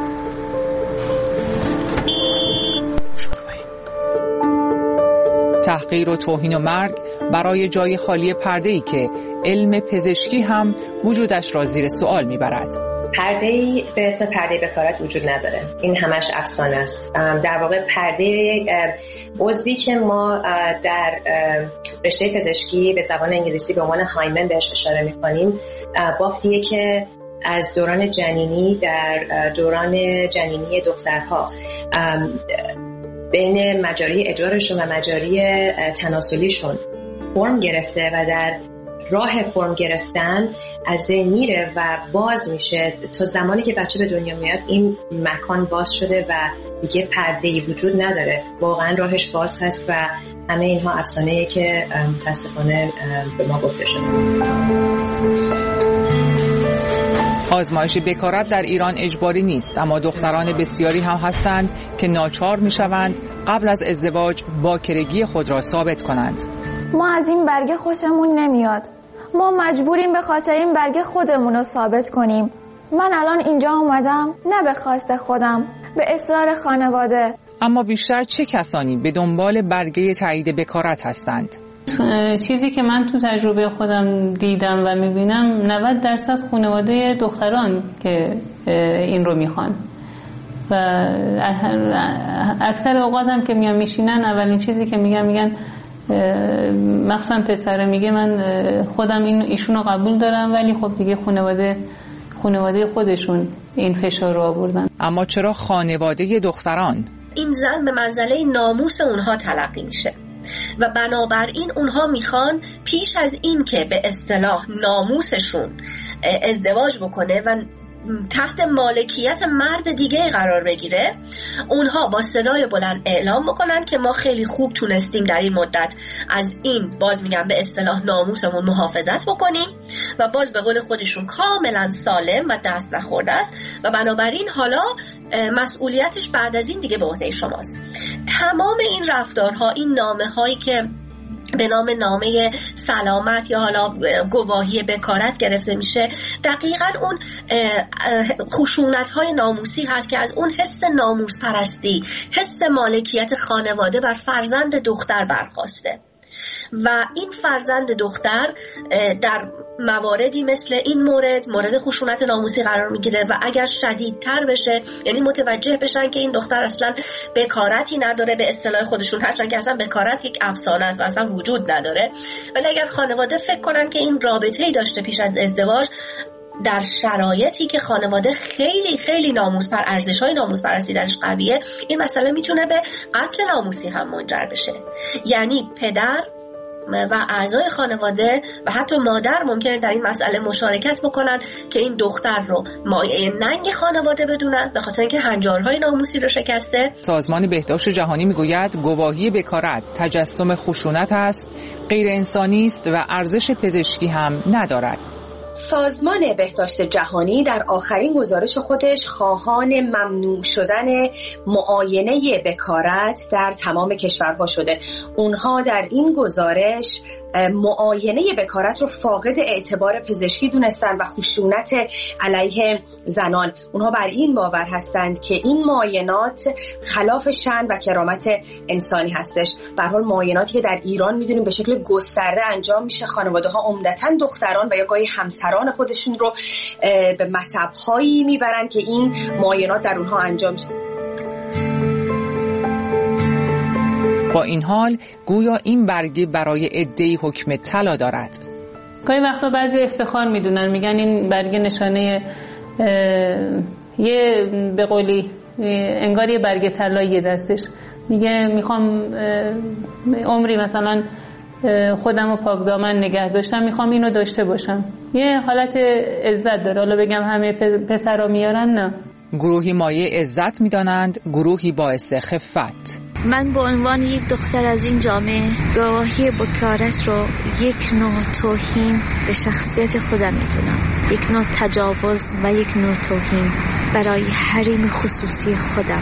تحقیر و توهین و مرگ برای جای خالی پرده‌ای که علم پزشکی هم وجودش را زیر سوال میبرد. پرده‌ای به اسم پرده بکارت وجود نداره. این همش افسانه است. در واقع پرده عضوی که ما در رشته پزشکی به زبان انگلیسی به عنوان هایمن بهش اشاره می‌کنیم، بافتیه که از دوران جنینی در دوران جنینی دخترها بین مجاری ادرارشون و مجاری تناسلیشون فرم گرفته و در راه فرم گرفتن از بین میره و باز میشه. تا زمانی که بچه به دنیا میاد این مکان باز شده و دیگه پرده‌ای وجود نداره. واقعا راهش باز هست و همه اینها افسانه‌ایه که متاسفانه به ما گفته شده. آزمایش بکارت در ایران اجباری نیست، اما دختران بسیاری هم هستند که ناچار میشوند قبل از ازدواج باکرگی خود را ثابت کنند. ما از این برگه خوشمون نمیاد. ما مجبوریم به خاطر این برگه خودمون رو ثابت کنیم. من الان اینجا اومدم نه به خواست خودم، به اصرار خانواده. اما بیشتر چه کسانی به دنبال برگه تایید بکارت هستند؟ چیزی که من تو تجربه خودم دیدم و میبینم نود درصد خانواده دختران که این رو میخوان و اکثر اوقات هم که میان میشینن اولین چیزی که میگن میگن مخصوصا پسره میگه من خودم این ایشونو قبول دارم ولی خب دیگه خانواده خانواده خودشون این فشار رو آوردن. اما چرا خانواده دختران؟ این زن به منزله ناموس اونها تلقی میشه و بنابراین اونها میخوان پیش از این که به اصطلاح ناموسشون ازدواج بکنه و تحت مالکیت مرد دیگه قرار بگیره، اونها با صدای بلند اعلام بکنن که ما خیلی خوب تونستیم در این مدت از این باز میگم به اصطلاح ناموسمون محافظت بکنیم و باز به قول خودشون کاملا سالم و دست نخورده است و بنابراین حالا مسئولیتش بعد از این دیگه به عهده شماست. تمام این رفتارها، این نامه هایی که به نام نامه سلامت یا حالا گواهی بکارت گرفته میشه، دقیقاً اون خشونت‌های ناموسی هست که از اون حس ناموس پرستی، حس مالکیت خانواده بر فرزند دختر برخاسته و این فرزند دختر در مواردی مثل این مورد مورد خشونت ناموسی قرار میگیره و اگر شدیدتر بشه، یعنی متوجه بشن که این دختر اصلا بکارتی نداره به اصطلاح خودشون، هرچند که اصلا بکارت یک افسانه است و اصلا وجود نداره، ولی اگر خانواده فکر کنن که این رابطه‌ای داشته پیش از ازدواج، در شرایطی که خانواده خیلی خیلی ناموس پر ارزش‌های ناموس پرستی درش قویه، این مسئله میتونه به قتل ناموسی هم منجر بشه. یعنی پدر و اعضای خانواده و حتی مادر ممکنه در این مسئله مشارکت بکنن که این دختر رو مایه ننگ خانواده بدونن به خاطر اینکه هنجارهای ناموسی رو شکسته. سازمان بهداشت جهانی میگوید گواهی بکارت تجسم خشونت است، غیر انسانی است و ارزش پزشکی هم ندارد. سازمان بهداشت جهانی در آخرین گزارش خودش خواهان ممنوع شدن معاینه بکارت در تمام کشورها شده. اونها در این گزارش معاینه بکارت رو فاقد اعتبار پزشکی دونستن و خشونت علیه زنان. اونها بر این باور هستند که این معاینات خلاف شأن و کرامت انسانی هستش. به هر حال معایناتی که در ایران میدونیم به شکل گسترده انجام میشه، خانواده ها عمدتاً دختران و یا گاهی همسران خودشون رو به مطب هایی میبرن که این معاینات در اونها انجام میشه. با این حال گویا این برگه برای عده‌ای حکم طلا دارد. گاهی وقتا بعضی افتخار میدونن، میگن این برگه نشانه یه به قولی انگار یه برگه طلایی دستش، میگه میخوام عمری مثلا خودم رو پاک دامن نگه داشتم، میخوام اینو داشته باشم. یه حالت عزت داره. حالا بگم همه پسرا میارن، نه. گروهی مایه عزت میدانند، گروهی باعث خفت. من به عنوان یک دختر از این جامعه گواهی بکارت رو یک نوع توهین به شخصیت خودم میدونم، یک نوع تجاوز و یک نوع توهین برای حریم خصوصی خودم.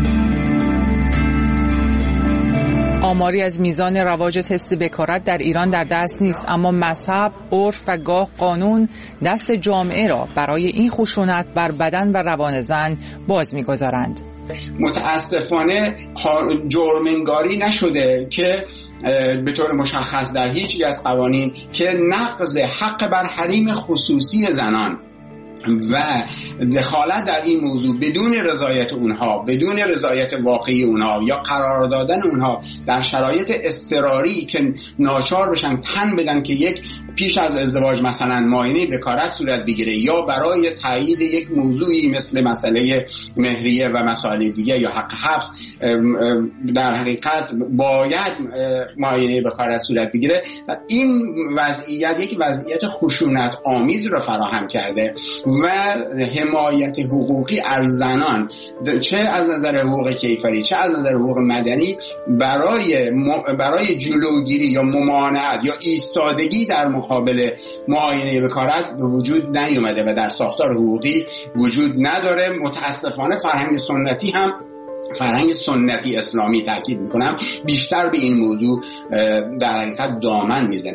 آماری از میزان رواج تست بکارت در ایران در دست نیست، اما مذهب، عرف و گاه قانون دست جامعه را برای این خشونت بر بدن و روان زن باز می‌گذارند. متاسفانه جرم‌انگاری نشده که به طور مشخص در هیچ از قوانین که نقض حق بر حریم خصوصی زنان و دخالت در این موضوع بدون رضایت اونها، بدون رضایت واقعی اونها یا قرار دادن اونها در شرایط اضطراری که ناچار بشن تن بدن که یک پیش از ازدواج مثلا معاینه بکارت صورت بگیره یا برای تایید یک موضوعی مثل مسئله مهریه و مسائل دیگه یا حق حبس در حقیقت باید معاینه بکارت صورت بگیره و این وضعیت یک وضعیت خشونت آمیز رو فراهم کرده و حمایت حقوقی از زنان، چه از نظر حقوق کیفری چه از نظر حقوق مدنی، برای برای جلوگیری یا ممانعت یا ایستادگی در مقابل معاینه بکارت به وجود نیومده و در ساختار حقوقی وجود نداره. متاسفانه فرهنگ سنتی هم فرهنگ سنتی اسلامی، تاکید میکنم، بیشتر به این موضوع در حقیقت دامن میزنه.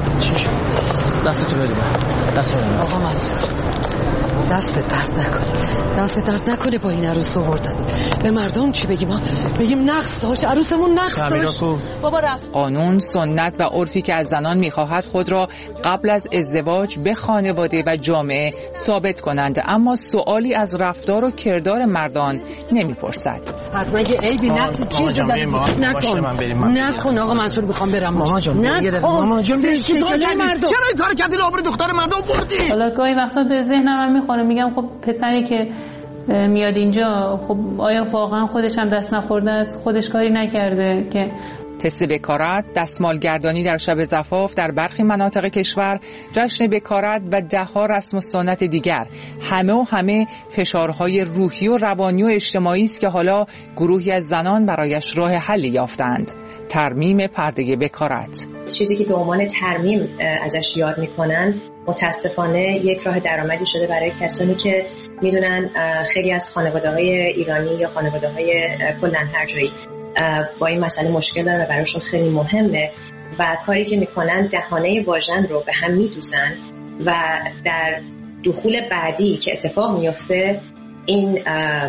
دستتو بده من. دست بده. آقا منصور دست درد نکنه، دست درد نکنه با این عروس آوردن. به مردم چی بگیم؟ ما بگیم نقص داشت، عروسمون نقص داشت. بابا رفت. قانون، سنت و عرفی که از زنان میخواهد خود را قبل از ازدواج به خانواده و جامعه ثابت کنند، اما سوالی از رفتار و کردار مردان نمیپرسد. حتما یه عیبی نقص چیزی داره. نکن نکن آقا منصور، میخوام برم. ماما جان نکن. ماما جان چرا این کار کردی؟ لابر دختر مردم بردی. حالا گاهی وقتا به ذهنم هم میخوره، میگم خب پسری که میاد اینجا، خب آیا واقعا خودش هم دست نخورده است؟ خودش کاری نکرده که تست بکارت، دستمالگردانی در شب زفاف در برخی مناطق کشور، جشن بکارت و ده‌ها رسم و سنت دیگر، همه و همه فشارهای روحی و روانی و اجتماعی است که حالا گروهی از زنان برایش راه حلی یافتند. ترمیم پرده بکارت، چیزی که به عنوان ترمیم ازش یاد میکنن، متاسفانه یک راه درآمدی شده برای کسانی که میدونن خیلی از خانواده‌های ایرانی یا خانواده‌های کلاً هر جایی با این مسئله مشکل دارن و براشون خیلی مهمه و کاری که میکنن دهانه واژن رو به هم میدوزن و در دخول بعدی که اتفاق میفته این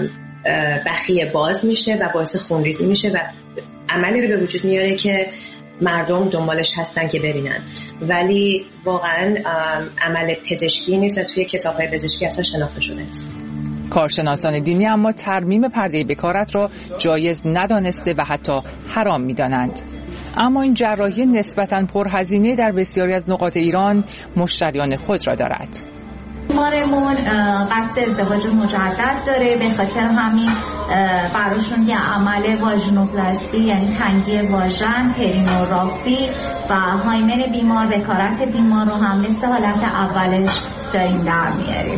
بخیه باز میشه و باعث خونریزی میشه و عملی رو به وجود میاره که مردم دنبالش هستن که ببینن، ولی واقعا عمل پزشکی نیست و توی کتاب‌های پزشکی اصلا شناخته شده نیست. کارشناسان دینی اما ترمیم پرده بکارت را جایز ندانسته و حتی حرام می‌دانند. اما این جراحی نسبتاً پرهزینه در بسیاری از نقاط ایران مشتریان خود را دارد. بیمارمون قصد ازدواج مجدد داره، به خاطر همین براشون یه عمل واژنوپلاستی یعنی تنگی واژن، پرینورافی و هایمن بیمار، بکارت بیمار رو هم مثل حالت اولش داریم در میاریم.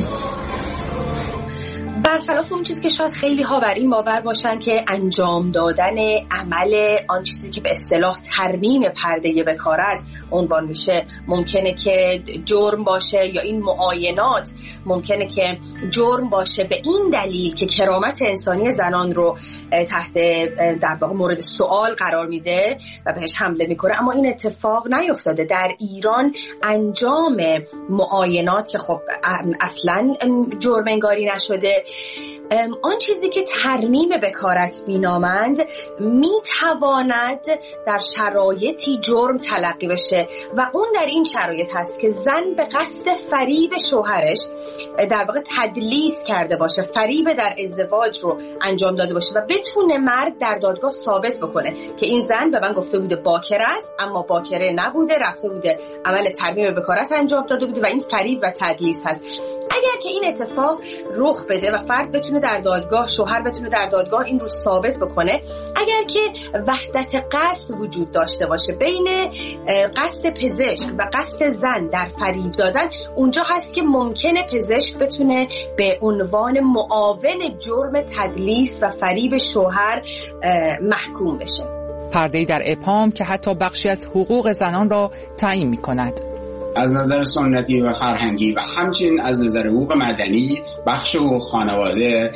برخلاف اون چیزی که شاید خیلی ها بر این باور باشن که انجام دادن عمل آن چیزی که به اصطلاح ترمیم پرده بکارت عنوان میشه ممکنه که جرم باشه، یا این معاینات ممکنه که جرم باشه به این دلیل که کرامت انسانی زنان رو تحت در واقع مورد سوال قرار میده و بهش حمله میکنه. اما این اتفاق نیفتاده. در ایران انجام معاینات که خب اصلا جرم انگاری نشده، آن چیزی که ترمیم بکارت مینامند میتواند در شرایطی جرم تلقی بشه و اون در این شرایط هست که زن به قصد فریب شوهرش در واقع تدلیس کرده باشه، فریب در ازدواج رو انجام داده باشه و بتونه مرد در دادگاه ثابت بکنه که این زن به من گفته بوده باکره است اما باکره نبوده، رفته بوده عمل ترمیم بکارت انجام داده بوده و این فریب و تدلیس هست. اگر که این اتفاق رخ بده و فرد بتونه در دادگاه، شوهر بتونه در دادگاه این رو ثابت بکنه، اگر که وحدت قصد وجود داشته باشه بین قصد پزشک و قصد زن در فریب دادن، اونجا هست که ممکنه پزشک بتونه به عنوان معاون جرم تدلیس و فریب شوهر محکوم بشه. پرده‌ای در اپام که حتی بخشی از حقوق زنان را تعیین می‌کند. از نظر سنتی و فرهنگی و همچنین از نظر حقوق مدنی، بخش حقوق خانواده،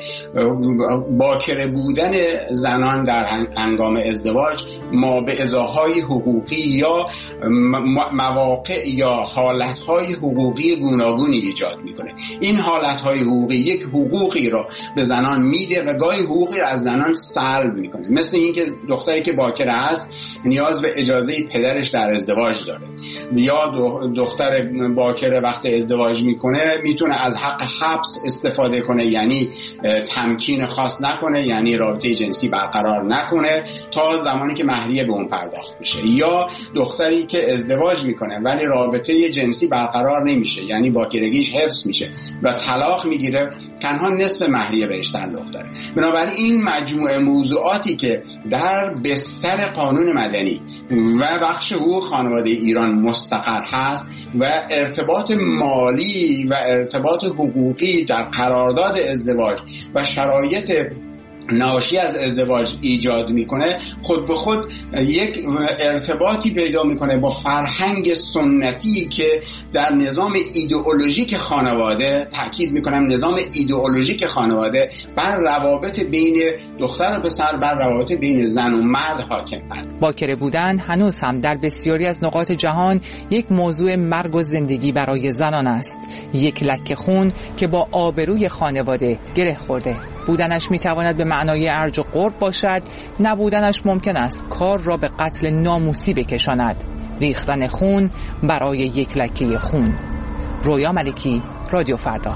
باکره بودن زنان در هنگام ازدواج ما به ازاهای حقوقی یا مواقع یا حالتهای حقوقی گوناگونی ایجاد میکنه. این حالتهای حقوقی یک حقوقی را به زنان میده و گاهی حقوقی را از زنان سلب میکنه. مثل اینکه دختری که باکره است نیاز به اجازه پدرش در ازدواج داره، یا دختر باکره وقت ازدواج میکنه میتونه از حق حبس استفاده کنه، یعنی تمکین خاص نکنه، یعنی رابطه جنسی برقرار نکنه تا زمانی که مهریه به اون پرداخت میشه. یا دختری که ازدواج میکنه ولی رابطه جنسی برقرار نمیشه، یعنی باکرگیش حفظ میشه و طلاق میگیره، تنها نصف مهریه بهش تعلق داره. بنابراین این مجموعه موضوعاتی که در بستر قانون مدنی و بخش حقوق خانواده ایران مستقر هست و ارتباط مالی و ارتباط حقوقی در قرارداد ازدواج و شرایط ناشی از ازدواج ایجاد میکنه، خود به خود یک ارتباطی پیدا میکنه با فرهنگ سنتی که در نظام ایدئولوژیک خانواده، تاکید میکنم نظام ایدئولوژیک خانواده، بر روابط بین دختر و پسر، بر روابط بین زن و مرد حاکم است. باکره بودن هنوز هم در بسیاری از نقاط جهان یک موضوع مرگ و زندگی برای زنان است، یک لکه خون که با آبروی خانواده گره خورده. بودنش میتواند به معنای ارج و قرب باشد، نبودنش ممکن است کار را به قتل ناموسی بکشاند. ریختن خون برای یک لکه خون. رویا ملکی، رادیو فردا.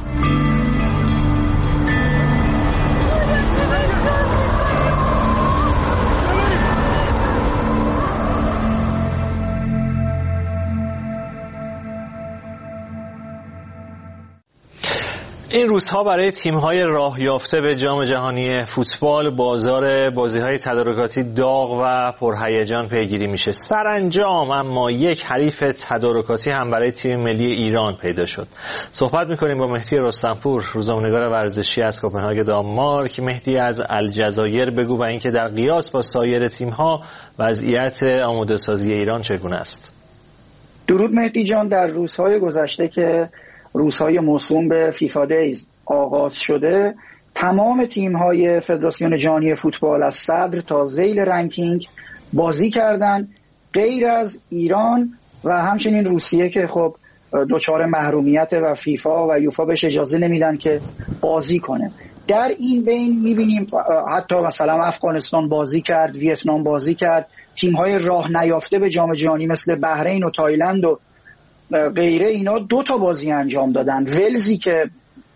این روزها برای تیم‌های راه یافته به جام جهانی فوتبال بازار بازی‌های تدارکاتی داغ و پرهیجان پیگیری میشه. سرانجام اما یک حریف تدارکاتی هم برای تیم ملی ایران پیدا شد. صحبت می‌کنیم با مهدی رستمپور، روزنامه‌نگار ورزشی از کوپنهاگ دانمارک. مهدی، از الجزایر بگو و اینکه در قیاس با سایر تیم‌ها وضعیت آماده‌سازی ایران چگونه است؟ درود مهدی جان. در روزهای گذشته که روزهای موسوم به فیفا دیز آغاز شده، تمام تیم‌های فدراسیون جهانی فوتبال از صدر تا ذیل رنکینگ بازی کردند، غیر از ایران و همچنین روسیه که خب دچار محرومیت و فیفا و یوفا بهش اجازه نمیدن که بازی کنه. در این بین میبینیم حتی مثلا افغانستان بازی کرد، ویتنام بازی کرد، تیم‌های راه نیافته به جام جهانی مثل بحرین و تایلند و غیره اینا دو تا بازی انجام دادن. ولزی که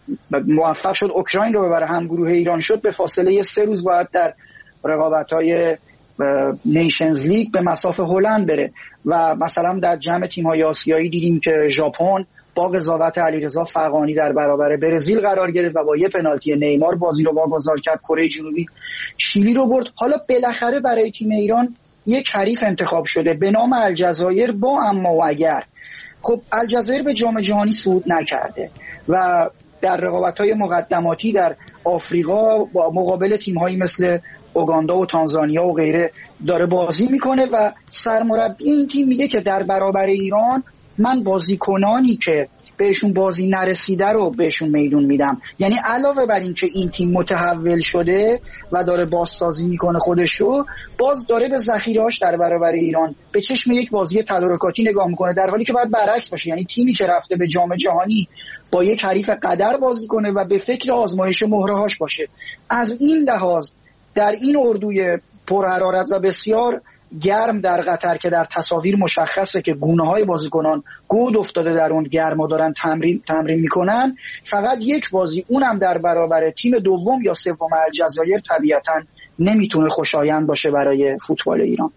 موفق شد اوکراین رو ببره، هم گروه ایران شد، به فاصله سه روز باید در رقابت‌های نیشنز لیگ به مسافه هلند بره. و مثلا در جمع تیم‌های آسیایی دیدیم که ژاپن با قضاوت علیرضا فغانی در برابر برزیل قرار گرفت و با یه پنالتی نیمار بازی رو واگذار کرد. کره جنوبی شیلی رو برد. حالا بالاخره برای تیم ایران یک حریف انتخاب شده به نام الجزایر با اما و اگر. خب الجزایر به جام جهانی صعود نکرده و در رقابت‌های مقدماتی در آفریقا با مقابل تیم‌هایی مثل اوگاندا و تانزانیا و غیره داره بازی میکنه و سرمربی این تیم میگه که در برابر ایران من بازیکنانی که بهشون بازی نرسیده رو بهشون میدون میدم. یعنی علاوه بر این که این تیم متحول شده و داره بازسازی میکنه خودشو، باز داره به ذخیره‌اش در برابر ایران به چشم یک بازی تدارکاتی نگاه میکنه، در حالی که باید برعکس باشه. یعنی تیمی که رفته به جام جهانی با یک حریف قدر بازی کنه و به فکر آزمایش مهره‌هاش باشه. از این لحاظ در این اردوی پرحرارت و بسیار گرم در قطر که در تصاویر مشخصه که گونه‌های بازیکنان گود افتاده در اون گرما دارن تمرین تمرین میکنن، فقط یک بازی اونم در برابر تیم دوم یا سوم الجزایر طبیعتاً نمیتونه خوشایند باشه برای فوتبال ایران.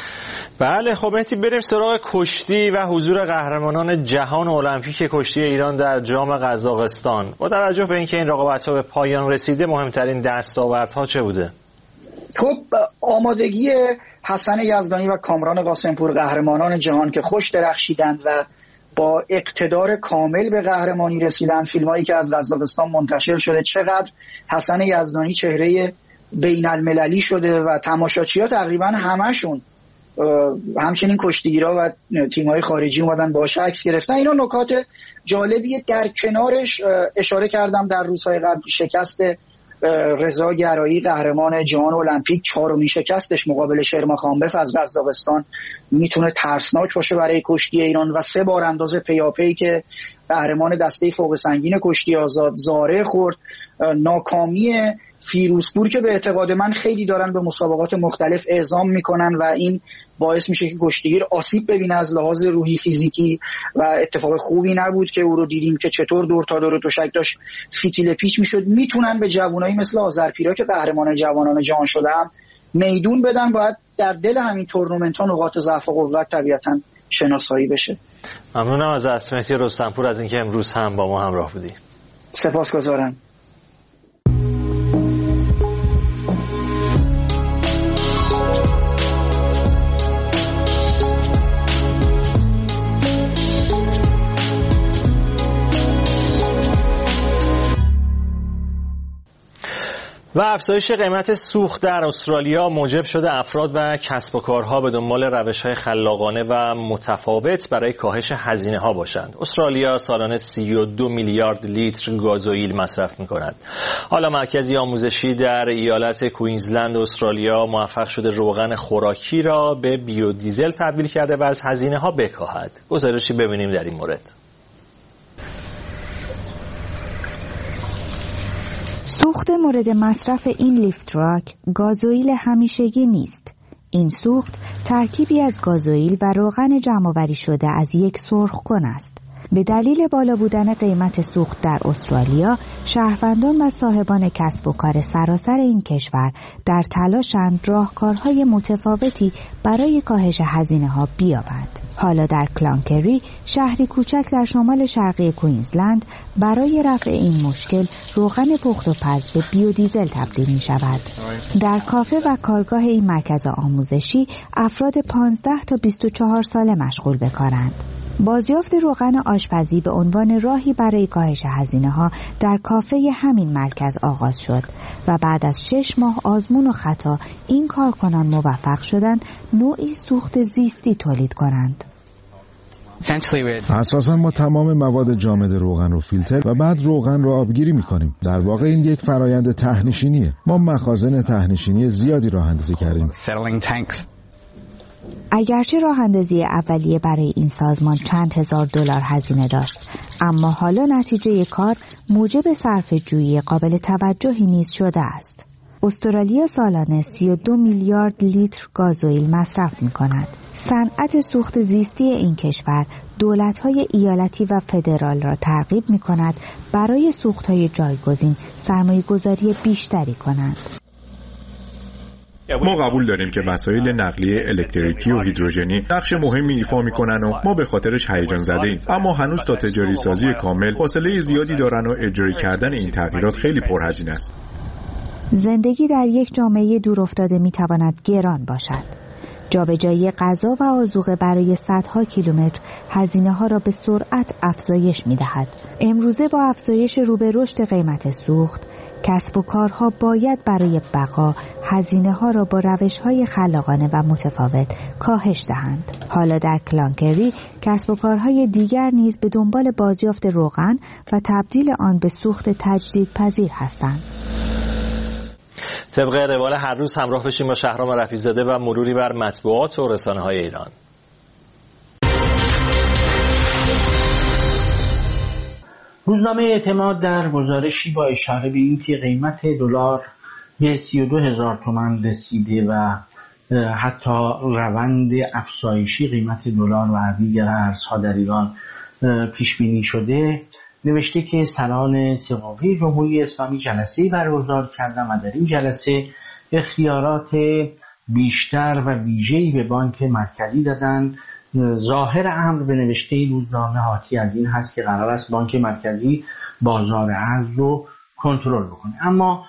بله خب مهدی بریم سراغ کشتی و حضور قهرمانان جهان المپیک کشتی ایران در جام قزاقستان. با توجه به اینکه این رقابت‌ها به پایان رسیده، مهمترین دستاوردها چه بوده؟ خب آمادگی حسن یزدانی و کامران قاسمپور قهرمانان جهان که خوش درخشیدند و با اقتدار کامل به قهرمانی رسیدند. فیلمایی که از قزاقستان منتشر شده چقدر حسن یزدانی چهره بین المللی شده و تماشاچی‌ها تقریبا همشون همچنین کشتیگیرا و تیم‌های خارجی اومدن باهاش عکس گرفتن. اینا نکات جالبیه. در کنارش اشاره کردم در روزهای قبل شکست رضا گرایی قهرمان جهان المپیک، چهارمین شکستش مقابل شرماخانبف از قزاقستان میتونه ترسناک باشه برای کشتی ایران و سه بار اندازه پیاپی که قهرمان دسته فوق سنگین کشتی آزاد زاره خورد. ناکامی فیروزپور که به اعتقاد من خیلی دارن به مسابقات مختلف اعزام میکنن و این باعث میشه که کشتیگیر آسیب ببینه از لحاظ روحی فیزیکی و اتفاق خوبی نبود که او رو دیدیم که چطور دور تا دور تشک داشت فیتیل پیچ میشد. میتونن به جوانایی مثل آذرپیرا که قهرمان جوانان جهان شده هم میدون بدن. باید در دل همین تورنمنت ها نقاط ضعف و قوت طبیعتاً شناسایی بشه. ممنونم از مهدی رستمپور از اینکه امروز هم با ما همراه بودی. سپاسگزارم. و افزایش قیمت سوخت در استرالیا موجب شده افراد و کسب و کارها به دنبال روش‌های خلاقانه و متفاوت برای کاهش هزینه‌ها باشند. استرالیا سالانه سی و دو میلیارد لیتر گازوئیل مصرف می‌کند. حالا مرکزی آموزشی در ایالت کوئینزلند استرالیا موفق شده روغن خوراکی را به بیودیزل تبدیل کرده و از هزینه‌ها بکاهد. گزارشی ببینیم در این مورد. سوخت مورد مصرف این لیفت تراک گازوئیل همیشگی نیست. این سوخت ترکیبی از گازوئیل و روغن جمع‌آوری شده از یک سرخکن است. به دلیل بالا بودن قیمت سوخت در استرالیا، شهروندان و صاحبان کسب و کار سراسر این کشور در تلاشند راهکارهای متفاوتی برای کاهش هزینه‌ها بیابند. حالا در کلانکری، شهری کوچک در شمال شرقی کوئینزلند، برای رفع این مشکل روغن پخت و پز به بیودیزل تبدیل می شود. در کافه و کارگاه این مرکز آموزشی افراد پانزده تا بیست و چهار ساله مشغول به کارند. بازیافت روغن آشپزی به عنوان راهی برای کاهش هزینه‌ها در کافه همین مرکز آغاز شد و بعد از شش ماه آزمون و خطا این کارکنان موفق شدند نوعی سوخت زیستی تولید کنند. اساساً ما تمام مواد جامد روغن رو فیلتر و بعد روغن رو آبگیری می‌کنیم. در واقع این یک فرایند ته‌نشینیه. ما مخازن ته‌نشینی زیادی راه اندازی کردیم. اگرچه راه اندازی اولیه برای این سازمان چند هزار دلار هزینه داشت، اما حالا نتیجه کار موجب صرفه‌جویی قابل توجهی نیز شده است. استرالیا سالانه سی و دو میلیارد لیتر گازوئیل مصرف می‌کند. صنعت سوخت زیستی این کشور دولت‌های ایالتی و فدرال را ترغیب می‌کند برای سوخت‌های جایگزین سرمایه‌گذاری بیشتری کنند. ما قبول داریم که وسایل نقلیه الکتریکی و هیدروژنی نقش مهمی ایفا می‌کنن و ما به خاطرش هیجان زده‌ایم، اما هنوز تا تجاری سازی کامل فاصله زیادی دارن و اجرایی کردن این تغییرات خیلی پرهزینه است. زندگی در یک جامعه دورافتاده می‌تواند گران باشد. جابجایی غذا و آذوقه برای صدها کیلومتر هزینه‌ها را به سرعت افزایش می‌دهد. امروزه با افزایش رو به رشد قیمت سوخت، کسب و کارها باید برای بقا هزینه‌ها را با روش‌های خلاقانه و متفاوت کاهش دهند. حالا در کلانکری کسب و کارهای دیگر نیز به دنبال بازیافت روغن و تبدیل آن به سوخت تجدیدپذیر هستند. طبق روال هر روز همراه بشیم با شهرام رفیع‌زاده و مروری بر مطبوعات و رسانه‌های ایران. روزنامه اعتماد در گزارشی با اشاره به اینکه قیمت دلار به سی و دو هزار تومان رسیده و حتی روند افزایشی قیمت دلار و دیگر ارزها در ایران پیش بینی شده، نوشته که سران سه‌قوه جمهوری اسلامی جلسه‌ای برگزار کردند و در این جلسه اختیارات بیشتر و ویژه‌ای به بانک مرکزی دادند. ظاهر امر به نوشته این روزنامه حاکی از این هست که قرار است بانک مرکزی بازار ارز رو کنترل بکنه، اما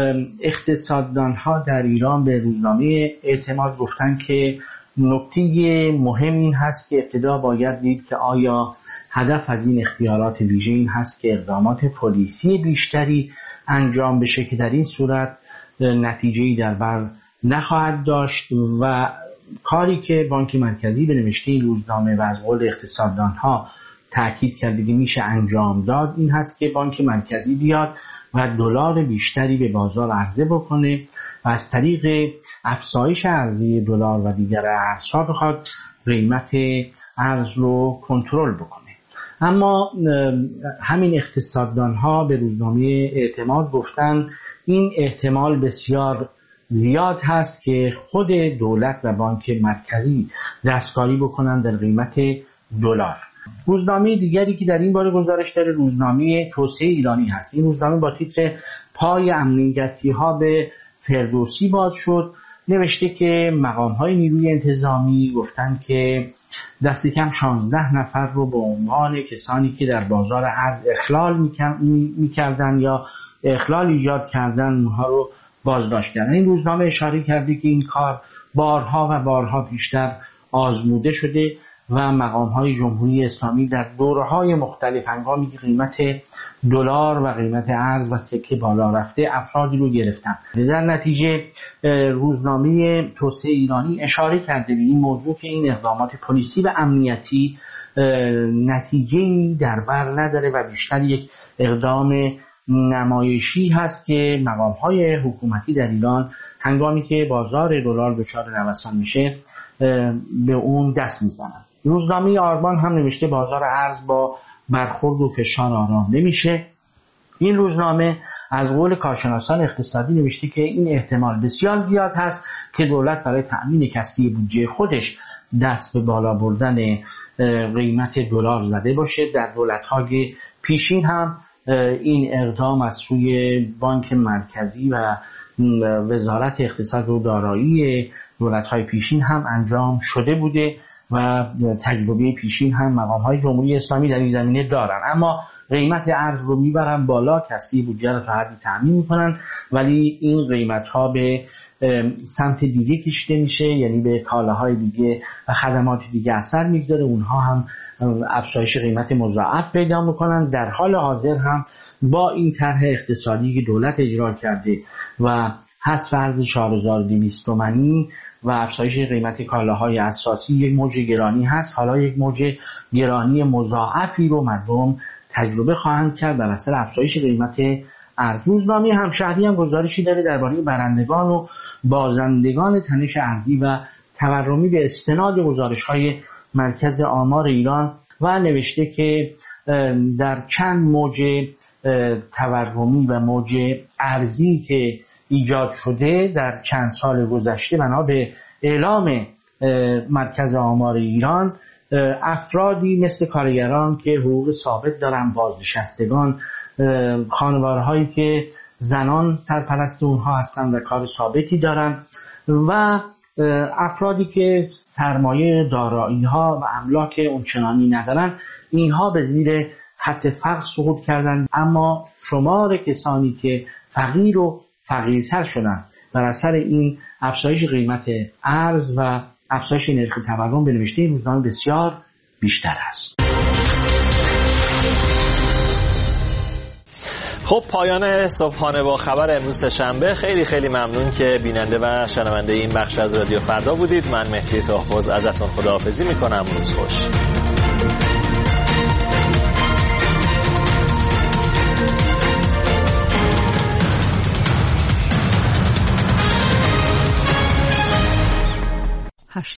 اقتصاددان‌ها در ایران به روزنامه اعتماد گفتن که نکته مهم این هست که ابتدا باید دید که آیا هدف از این اختیارات ویژه این هست که اقدامات پلیسی بیشتری انجام بشه که در این صورت نتیجه‌ای در بر نخواهد داشت و کاری که بانک مرکزی به نوشته این روزنامه و از قول اقتصاددان‌ها تاکید کرده که میشه انجام داد این هست که بانک مرکزی بیاد و دلار بیشتری به بازار عرضه بکنه و از طریق افزایش عرضه دلار و دیگر ارزها بخواد قیمت ارز رو کنترل بکنه. اما همین اقتصاددان‌ها به روزنامه اعتماد گفتن این احتمال بسیار زیاد هست که خود دولت و بانک مرکزی دستکاری بکنن در قیمت دلار. روزنامه دیگری که در این باره گزارش داره روزنامه توسعه ایرانی هست. این روزنامه با تیتر پای امنیتی ها به فردوسی باز شد نوشته که مقام‌های نیروی انتظامی گفتن که دست کم شانزده نفر رو به عنوان کسانی که در بازار ارز اخلال می‌کردن یا اخلال ایجاد کردن اونها رو بازداشت کردن. این روزنامه اشاره کرده که این کار بارها و بارها پیشتر آزموده شده و مقام‌های جمهوری اسلامی در دوره‌های مختلف هنگامی که قیمت دلار و قیمت ارز و سکه بالا رفته افرادی رو گرفتن. در نتیجه روزنامه توسعه ایرانی اشاره کرده به این موضوع که این اقدامات پلیسی و امنیتی نتیجه‌ای در بر نداره و بیشتر یک اقدام نمایشی هست که مقام‌های حکومتی در ایران هنگامی که بازار دلار دچار نوسان میشه به اون دست میزنن. روزنامه آرمان هم نوشته بازار ارز با برخورد و فشار آرام نمیشه. این روزنامه از قول کارشناسان اقتصادی نوشته که این احتمال بسیار زیاد هست که دولت برای تأمین کسری بودجه خودش دست به بالا بردن قیمت دلار زده باشه. در دولت‌های پیشین هم این اقدام از سوی بانک مرکزی و وزارت اقتصاد و دارایی دولت‌های پیشین هم انجام شده بوده و تجربه پیشین هم مقام‌های جمهوری اسلامی در این زمینه دارن، اما قیمت ارز رو میبرن بالا، کسری بودجه رو تا حدی تامین میکنن، ولی این قیمت‌ها به سمت دیگه کشیده میشه، یعنی به کالاهای دیگه و خدمات دیگه اثر میگذاره، اونها هم افزایش قیمت مضاعف پیدا میکنن. در حال حاضر هم با این طرح اقتصادی که دولت اجرا کرده و حذف ارز چهار هزار و دویست تومانی و افزایش قیمت کالاهای اساسی یک موج گرانی هست. حالا یک موج گرانی مضاعفی رو مردم تجربه خواهند کرد بر اثر افزایش قیمت ارز. روزنامه همشهری هم گزارشی داره درباره برندگان و بازندگان تنش ارزی و تورمی به استناد گزارش‌های مرکز آمار ایران و نوشته که در چند موج تورمی و موج ارزی که ایجاد شده در چند سال گذشته بنا به اعلام مرکز آمار ایران، افرادی مثل کارگران که حقوق ثابت دارن، بازنشستگان، خانوارهایی که زنان سرپرست اونها هستن و کار ثابتی دارن و افرادی که سرمایه دارایی ها و املاک اونچنانی ندارن، اینها به زیر خط فقر سقوط کردن. اما شمار کسانی که فقیر و فقیرتر شدن بر اثر این افزایش قیمت ارز و افزایش نرخ تورم به نوشته این روزنامه بسیار بیشتر است. خب پایان صبحانه با خبر امروز شنبه. خیلی خیلی ممنون که بیننده و شنونده این بخش از رادیو فردا بودید. من مهدی طاهباز ازتون خداحافظی میکنم. روز خوش.